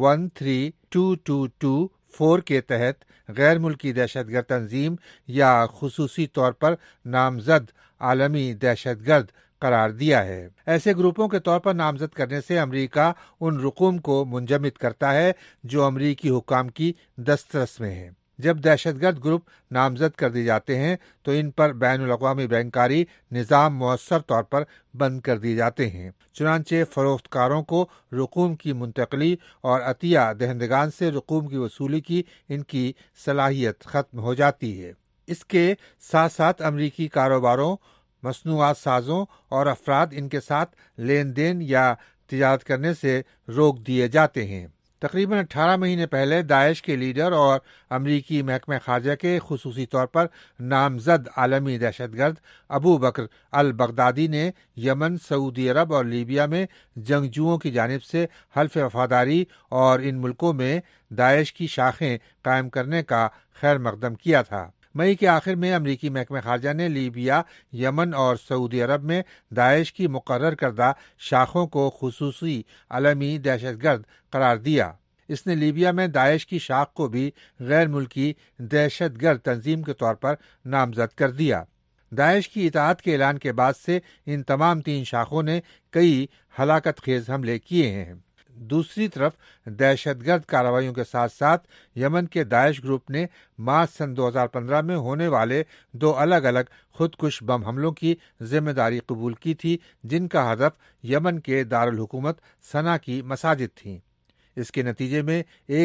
13224 کے تحت غیر ملکی دہشت گرد تنظیم یا خصوصی طور پر نامزد عالمی دہشت گرد قرار دیا ہے۔ ایسے گروپوں کے طور پر نامزد کرنے سے امریکہ ان رقوم کو منجمد کرتا ہے جو امریکی حکام کی دسترس میں ہیں۔ جب دہشت گرد گروپ نامزد کر دیے جاتے ہیں تو ان پر بین الاقوامی بینکاری نظام مؤثر طور پر بند کر دیے جاتے ہیں۔ چنانچہ فروخت کاروں کو رقوم کی منتقلی اور عطیہ دہندگان سے رقوم کی وصولی کی ان کی صلاحیت ختم ہو جاتی ہے۔ اس کے ساتھ ساتھ امریکی کاروباروں، مصنوعات سازوں اور افراد ان کے ساتھ لین دین یا تجارت کرنے سے روک دیے جاتے ہیں۔ تقریباً 18 مہینے پہلے داعش کے لیڈر اور امریکی محکمہ خارجہ کے خصوصی طور پر نامزد عالمی دہشت گرد ابو بکر البغدادی نے یمن، سعودی عرب اور لیبیا میں جنگجوؤں کی جانب سے حلف وفاداری اور ان ملکوں میں داعش کی شاخیں قائم کرنے کا خیر مقدم کیا تھا۔ مئی کے آخر میں امریکی محکمہ خارجہ نے لیبیا، یمن اور سعودی عرب میں داعش کی مقرر کردہ شاخوں کو خصوصی عالمی دہشت گرد قرار دیا۔ اس نے لیبیا میں داعش کی شاخ کو بھی غیر ملکی دہشت گرد تنظیم کے طور پر نامزد کر دیا۔ داعش کی اطاعت کے اعلان کے بعد سے ان تمام 3 شاخوں نے کئی ہلاکت خیز حملے کیے ہیں۔ دوسری طرف دہشت گرد کارروائیوں کے ساتھ ساتھ یمن کے داعش گروپ نے مارچ سن 2015 میں ہونے والے 2 الگ الگ خودکش بم حملوں کی ذمہ داری قبول کی تھی، جن کا ہدف یمن کے دارالحکومت صنعا کی مساجد تھیں۔ اس کے نتیجے میں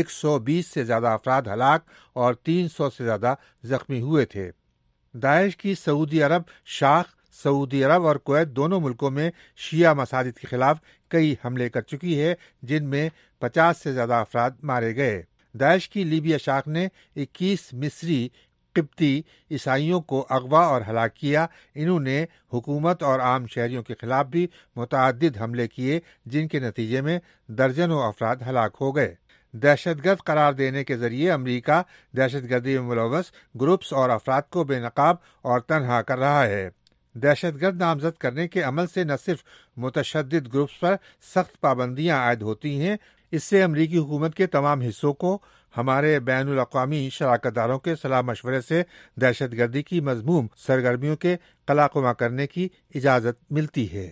120 سے زیادہ افراد ہلاک اور 300 سے زیادہ زخمی ہوئے تھے۔ داعش کی سعودی عرب شاخ سعودی عرب اور کویت دونوں ملکوں میں شیعہ مساجد کے خلاف کئی حملے کر چکی ہے، جن میں 50 سے زیادہ افراد مارے گئے۔ داعش کی لیبیا شاخ نے 21 مصری قبطی عیسائیوں کو اغوا اور ہلاک کیا۔ انہوں نے حکومت اور عام شہریوں کے خلاف بھی متعدد حملے کیے، جن کے نتیجے میں درجنوں افراد ہلاک ہو گئے۔ دہشت گرد قرار دینے کے ذریعے امریکہ دہشت گردی میں ملوث گروپس اور افراد کو بے نقاب اور تنہا کر رہا ہے۔ دہشت گرد نامزد کرنے کے عمل سے نہ صرف متشدد گروپس پر سخت پابندیاں عائد ہوتی ہیں، اس سے امریکی حکومت کے تمام حصوں کو ہمارے بین الاقوامی شراکت داروں کے صلاح مشورے سے دہشت گردی کی مذموم سرگرمیوں کے قلاقمہ کرنے کی اجازت ملتی ہے۔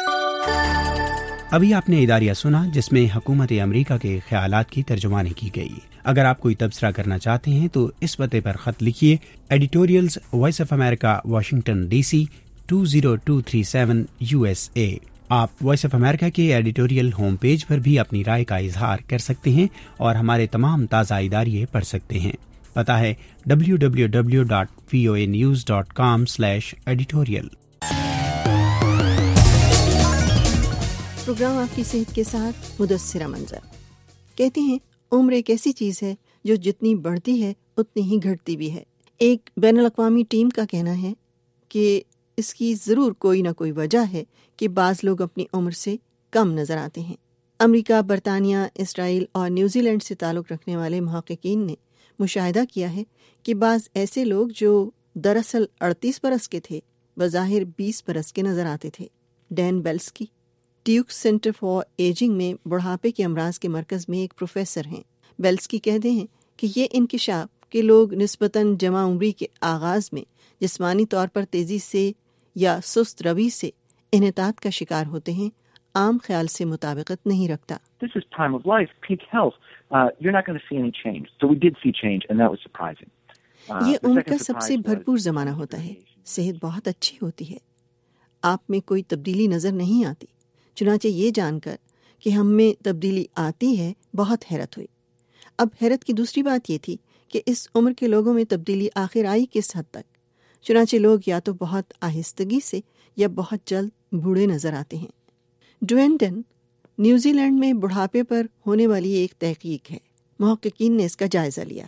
ابھی آپ نے اداریہ سنا جس میں حکومت امریکہ کے خیالات کی ترجمانی کی گئی۔ اگر آپ کوئی تبصرہ کرنا چاہتے ہیں تو اس پتے پر خط لکھیے، editorials voice of America, Washington D C 20237 USA۔ آپ وائس آف امریکہ کے ایڈیٹوریل ہوم پیج پر بھی اپنی رائے کا اظہار کر سکتے ہیں اور ہمارے تمام تازہ اداریے پڑھ سکتے ہیں۔ پتہ ہے www.voanews.com/editorial۔ پروگرام آپ کی صحت کے ساتھ مدثرہ منظر کہتے ہیں، عمر ایک ایسی چیز ہے جو جتنی بڑھتی ہے اتنی ہی گھٹتی بھی ہے۔ ایک بین الاقوامی ٹیم کا کہنا ہے کہ اس کی ضرور کوئی نہ کوئی وجہ ہے کہ بعض لوگ اپنی عمر سے کم نظر آتے ہیں۔ امریکہ، برطانیہ، اسرائیل اور نیوزی لینڈ سے تعلق رکھنے والے محققین نے مشاہدہ کیا ہے کہ بعض ایسے لوگ جو دراصل 38 برس کے تھے بظاہر 20 برس کے نظر آتے تھے۔ Dan Belsky Duke center for ageing میں بڑھاپے کے امراض کے مرکز میں ایک پروفیسر ہیں۔ بیلسکی کہتے ہیں کہ یہ انکشاف کہ لوگ نسبتاً جمع عمری کے آغاز میں جسمانی طور پر تیزی سے یا سست روی سے انحطاط کا شکار ہوتے ہیں، عام خیال سے مطابقت نہیں رکھتا۔ This is time of life, peak health. You're not going to see any change. So we did see change and that was surprising. یہ عمر کا سب سے بھرپور زمانہ ہوتا ہے، صحت بہت اچھی ہوتی ہے، آپ میں کوئی تبدیلی نظر نہیں آتی۔ چنانچہ یہ جان کر کہ ہم میں تبدیلی آتی ہے بہت حیرت ہوئی۔ اب حیرت کی دوسری بات یہ تھی کہ اس عمر کے لوگوں میں تبدیلی آخر آئی کس حد تک۔ چنانچہ لوگ یا تو بہت آہستگی سے یا بہت جلد بوڑھے نظر آتے ہیں۔ ڈوینٹن نیوزی لینڈ میں بڑھاپے پر ہونے والی ایک تحقیق ہے۔ محققین نے اس کا جائزہ لیا۔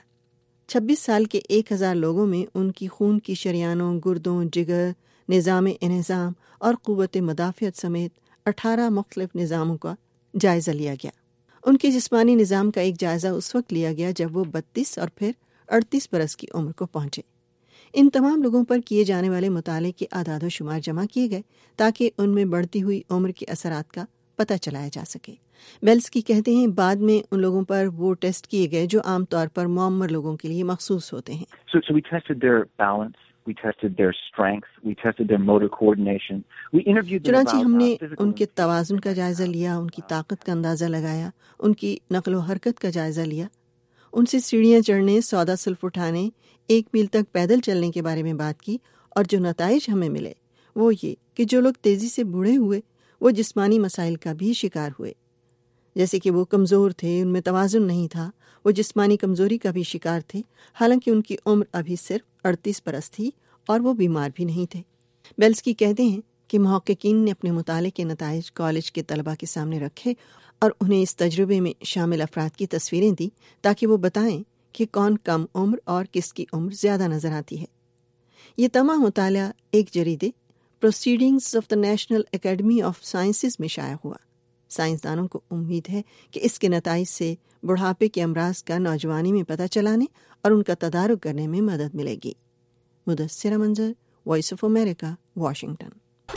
26 سال کے 1000 لوگوں میں ان کی خون کی شریانوں، گردوں، جگر، نظام انہضام اور قوت مدافعت سمیت 18 مختلف نظاموں کا جائزہ لیا گیا۔ ان کے جسمانی نظام کا ایک جائزہ اس وقت لیا گیا جب وہ 32 اور پھر 38 برس کی عمر کو پہنچے۔ ان تمام لوگوں پر کیے جانے والے مطالعے کے اعداد و شمار جمع کیے گئے تاکہ ان میں بڑھتی ہوئی عمر کے اثرات کا پتہ چلایا جا سکے۔ بیلسکی کہتے ہیں بعد میں ان لوگوں پر وہ ٹیسٹ کیے گئے جو عام طور پر معمر لوگوں کے لیے مخصوص ہوتے ہیں۔ So we tested their balance, we tested their strength, we tested their motor coordination. We interviewed them چنانچہ about ہم نے physical ان کے توازن کا جائزہ لیا، ان کی طاقت کا اندازہ لگایا، ان کی نقل و حرکت کا جائزہ لیا، ان سے سیڑھیاں چڑھنے، سودا سلف اٹھانے، 1 میل تک پیدل چلنے کے بارے میں بات کی، اور جو نتائج ہمیں ملے وہ یہ کہ جو لوگ تیزی سے بوڑھے ہوئے وہ جسمانی مسائل کا بھی شکار ہوئے، جیسے کہ وہ کمزور تھے، ان میں توازن نہیں تھا، وہ جسمانی کمزوری کا بھی شکار تھے، حالانکہ ان کی عمر ابھی صرف 38 برس تھی اور وہ بیمار بھی نہیں تھے۔ بیلسکی کہتے ہیں کہ محققین نے اپنے مطالعے کے نتائج کالج کے طلباء کے سامنے رکھے اور انہیں اس تجربے میں شامل افراد کی تصویریں دی تاکہ وہ بتائیں کہ کون کم عمر اور کس کی عمر زیادہ نظر آتی ہے۔ یہ تمام مطالعہ ایک جریدے proceedings of the national academy of sciences میں شائع ہوا۔ سائنسدانوں کو امید ہے کہ اس کے نتائج سے بڑھاپے کے امراض کا نوجوانی میں پتہ چلانے اور ان کا تدارک کرنے میں مدد ملے گی۔ مدثرہ منظر، وائس آف امریکہ، واشنگٹن۔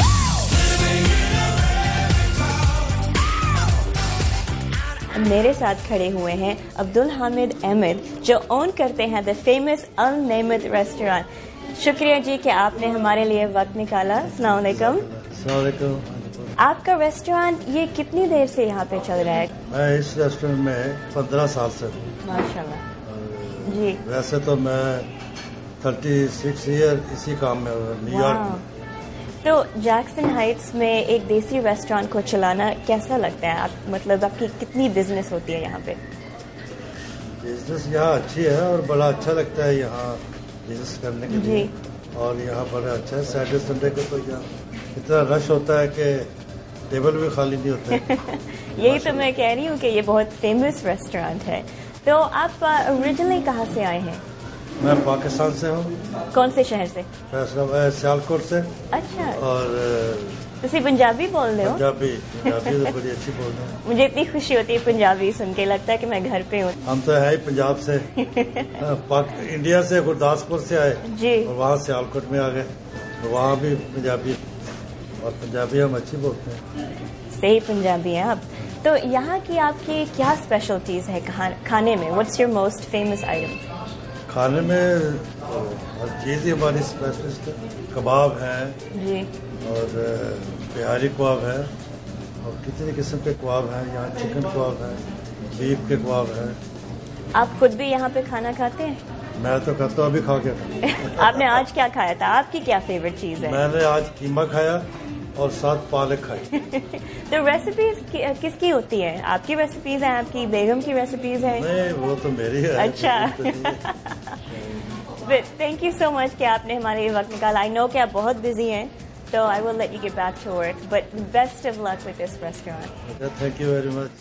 میرے ساتھ کھڑے ہوئے ہیں عبدالحامد احمد جو اون کرتے ہیں دا فیمس النعمت ریسٹورانٹ۔ شکریہ جی کہ آپ نے ہمارے لیے وقت نکالا۔ السلام علیکم۔ السلام علیکم۔ آپ کا ریسٹورانٹ یہ کتنی دیر سے یہاں پہ چل رہا ہے؟ میں اس ریسٹورینٹ میں 15 سال سے ہوں۔ ماشاء اللہ جی۔ ویسے تو میں 36 ایئر اسی کام میں ہوں، نیو یارک میں۔ تو جیکسن ہائٹس میں ایک دیسی ریسٹورانٹ کو چلانا کیسا لگتا ہے؟ آپ مطلب آپ کی کتنی بزنس ہوتی ہے یہاں پہ؟ بزنس یہاں اچھی ہے اور بڑا اچھا لگتا ہے یہاں بزنس کرنے کے لیے، اور یہاں بڑا اچھا ہے۔ سیٹرڈے سنڈے کو تو یہاں اتنا رش ہوتا ہے کہ ٹیبل بھی خالی نہیں ہوتے۔ یہی تو میں کہہ رہی ہوں کہ یہ بہت فیمس ریسٹورانٹ ہے۔ تو آپ اوریجنلی کہاں سے آئے ہیں؟ میں پاکستان سے ہوں۔ کون سے شہر سے؟ فیصلہ آباد، سیالکوٹ سے۔ اچھا، اور تسی پنجابی بول رہے ہو؟ پنجابی تو بڑی اچھی بول رہے ہیں۔ مجھے اتنی خوشی ہوتی ہے پنجابی سن کے، لگتا ہے کہ میں گھر پہ ہوں۔ ہم تو ہے ہی پنجاب سے، انڈیا سے گرداسپور سے آئے جی، اور وہاں سیالکوٹ میں آ گئے، وہاں بھی پنجابی، اور پنجابی ہم اچھی بولتے ہیں۔ صحیح پنجابی ہیں آپ۔ تو یہاں کی آپ کی کیا اسپیشلٹیز ہے کھانے میں؟ What's your most famous item? کھانے میں ہر چیز ہی ہماری اسپیشلسٹ ہے۔ کباب ہیں جی، اور بہاری کباب ہے، اور کتنی قسم کے کباب ہیں یہاں، چکن کباب ہیں، بیف کے کباب ہیں۔ آپ خود بھی یہاں پہ کھانا کھاتے ہیں؟ میں تو کھاتا ہوں، ابھی کھا کے۔ آپ نے آج کیا کھایا تھا؟ آپ کی کیا فیوریٹ چیز ہے؟ میں نے آج قیمہ کھایا اور ساتھ پالک کھائی۔ تو ریسیپیز کس کی ہوتی ہے؟ آپ کی ریسیپیز ہیں، آپ کی بیگم کی ریسیپیز ہیں؟ نہیں، وہ تو میری ہے۔ اچھا، تھینک یو سو مچ کہ آپ نے ہمارے لیے وقت نکالا۔ آئی نو کہ آپ بہت بزی ہیں، تو I will let you get back to work, but best of luck with this restaurant. Thank you very much.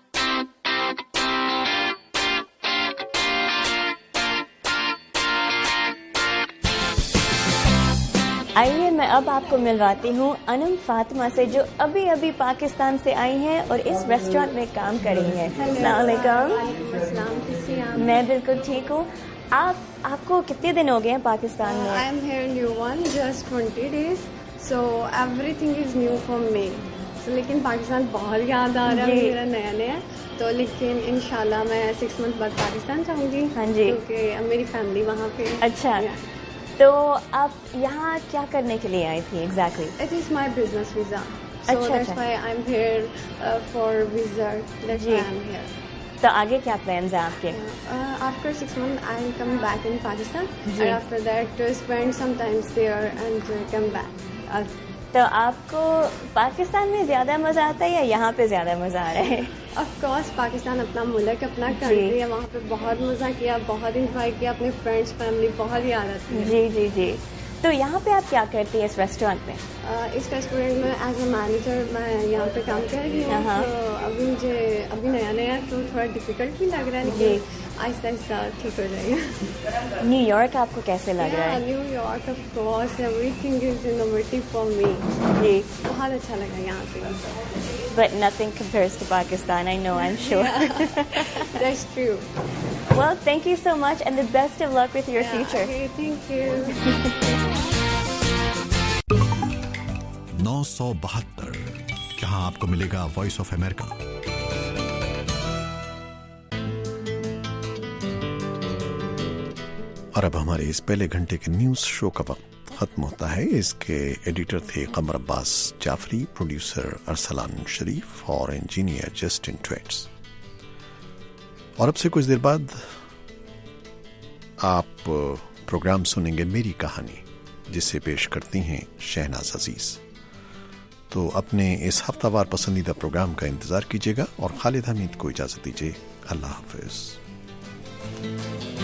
آئیے میں اب آپ کو ملواتی ہوں انم فاطمہ سے، جو ابھی ابھی پاکستان سے آئی ہیں اور اس ریسٹورینٹ میں کام کر رہی ہیں۔ السلام علیکم۔ میں بالکل ٹھیک ہوں۔ آپ کو کتنے دن ہو گئے ہیں پاکستان میں؟ I am here in New One just 20 days, so everything is new for me. So لیکن پاکستان بہت یاد آ رہا ہے، میرا نیا نیا، تو لیکن انشاءاللہ میں 6 month بعد پاکستان جاؤں گی۔ ہاں جی، کیونکہ میری فیملی وہاں پہ۔ اچھا، تو آپ یہاں کیا کرنے کے لیے آئی تھی exactly? It is my business visa. So that's why I'm here for visa. That's why I'm here. تو آگے کیا پلانز ہیں آپ کے؟ After 6 months, I'll come back in Pakistan, and after that, to spend some time there and come back. تو آپ کو پاکستان میں زیادہ مزہ آتا ہے یا یہاں پہ زیادہ مزہ آ رہا ہے؟ آف کورس پاکستان اپنا ملک، اپنا کنٹری ہے، وہاں پہ بہت مزہ کیا، بہت انجوائے کیا، اپنے فرینڈس، فیملی بہت یاد آتی ہے۔ جی جی جی۔ تو یہاں پہ آپ کیا کرتی ہیں اس ریسٹورینٹ میں؟ اس ریسٹورینٹ میں ایز اے مینیجر میں یہاں پہ کام کر رہی ہوں۔ تو ابھی مجھے نیا نیا تو تھوڑا ڈیفیکلٹ بھی لگ رہا ہے، لیکن آہستہ آہستہ ٹھیک ہو جائے گا۔ نیو یارک آپ کو کیسے لگ رہا ہے؟ New York of course everything is innovative for me. جی، بہت اچھا لگا یہاں پہ۔ But nothing compares to Pakistan, I know, I'm sure. That's true. Well, thank you so much and the best of luck with your future. Okay, thank you. 972 جہاں آپ کو ملے گا وائس آف امریکہ۔ اور اب ہمارے اس پہلے گھنٹے کے نیوز شو کا وقت ختم ہوتا ہے۔ اس کے ایڈیٹر تھے قمر عباس جعفری، پروڈیوسر ارسلان شریف اور انجینئر جسٹن ٹویٹس۔ اور اب سے کچھ دیر بعد آپ پروگرام سنیں گے میری کہانی، جسے پیش کرتی ہیں شہناز عزیز۔ تو اپنے اس ہفتہ وار پسندیدہ پروگرام کا انتظار کیجیے گا اور خالد حمید کو اجازت دیجیے۔ اللہ حافظ۔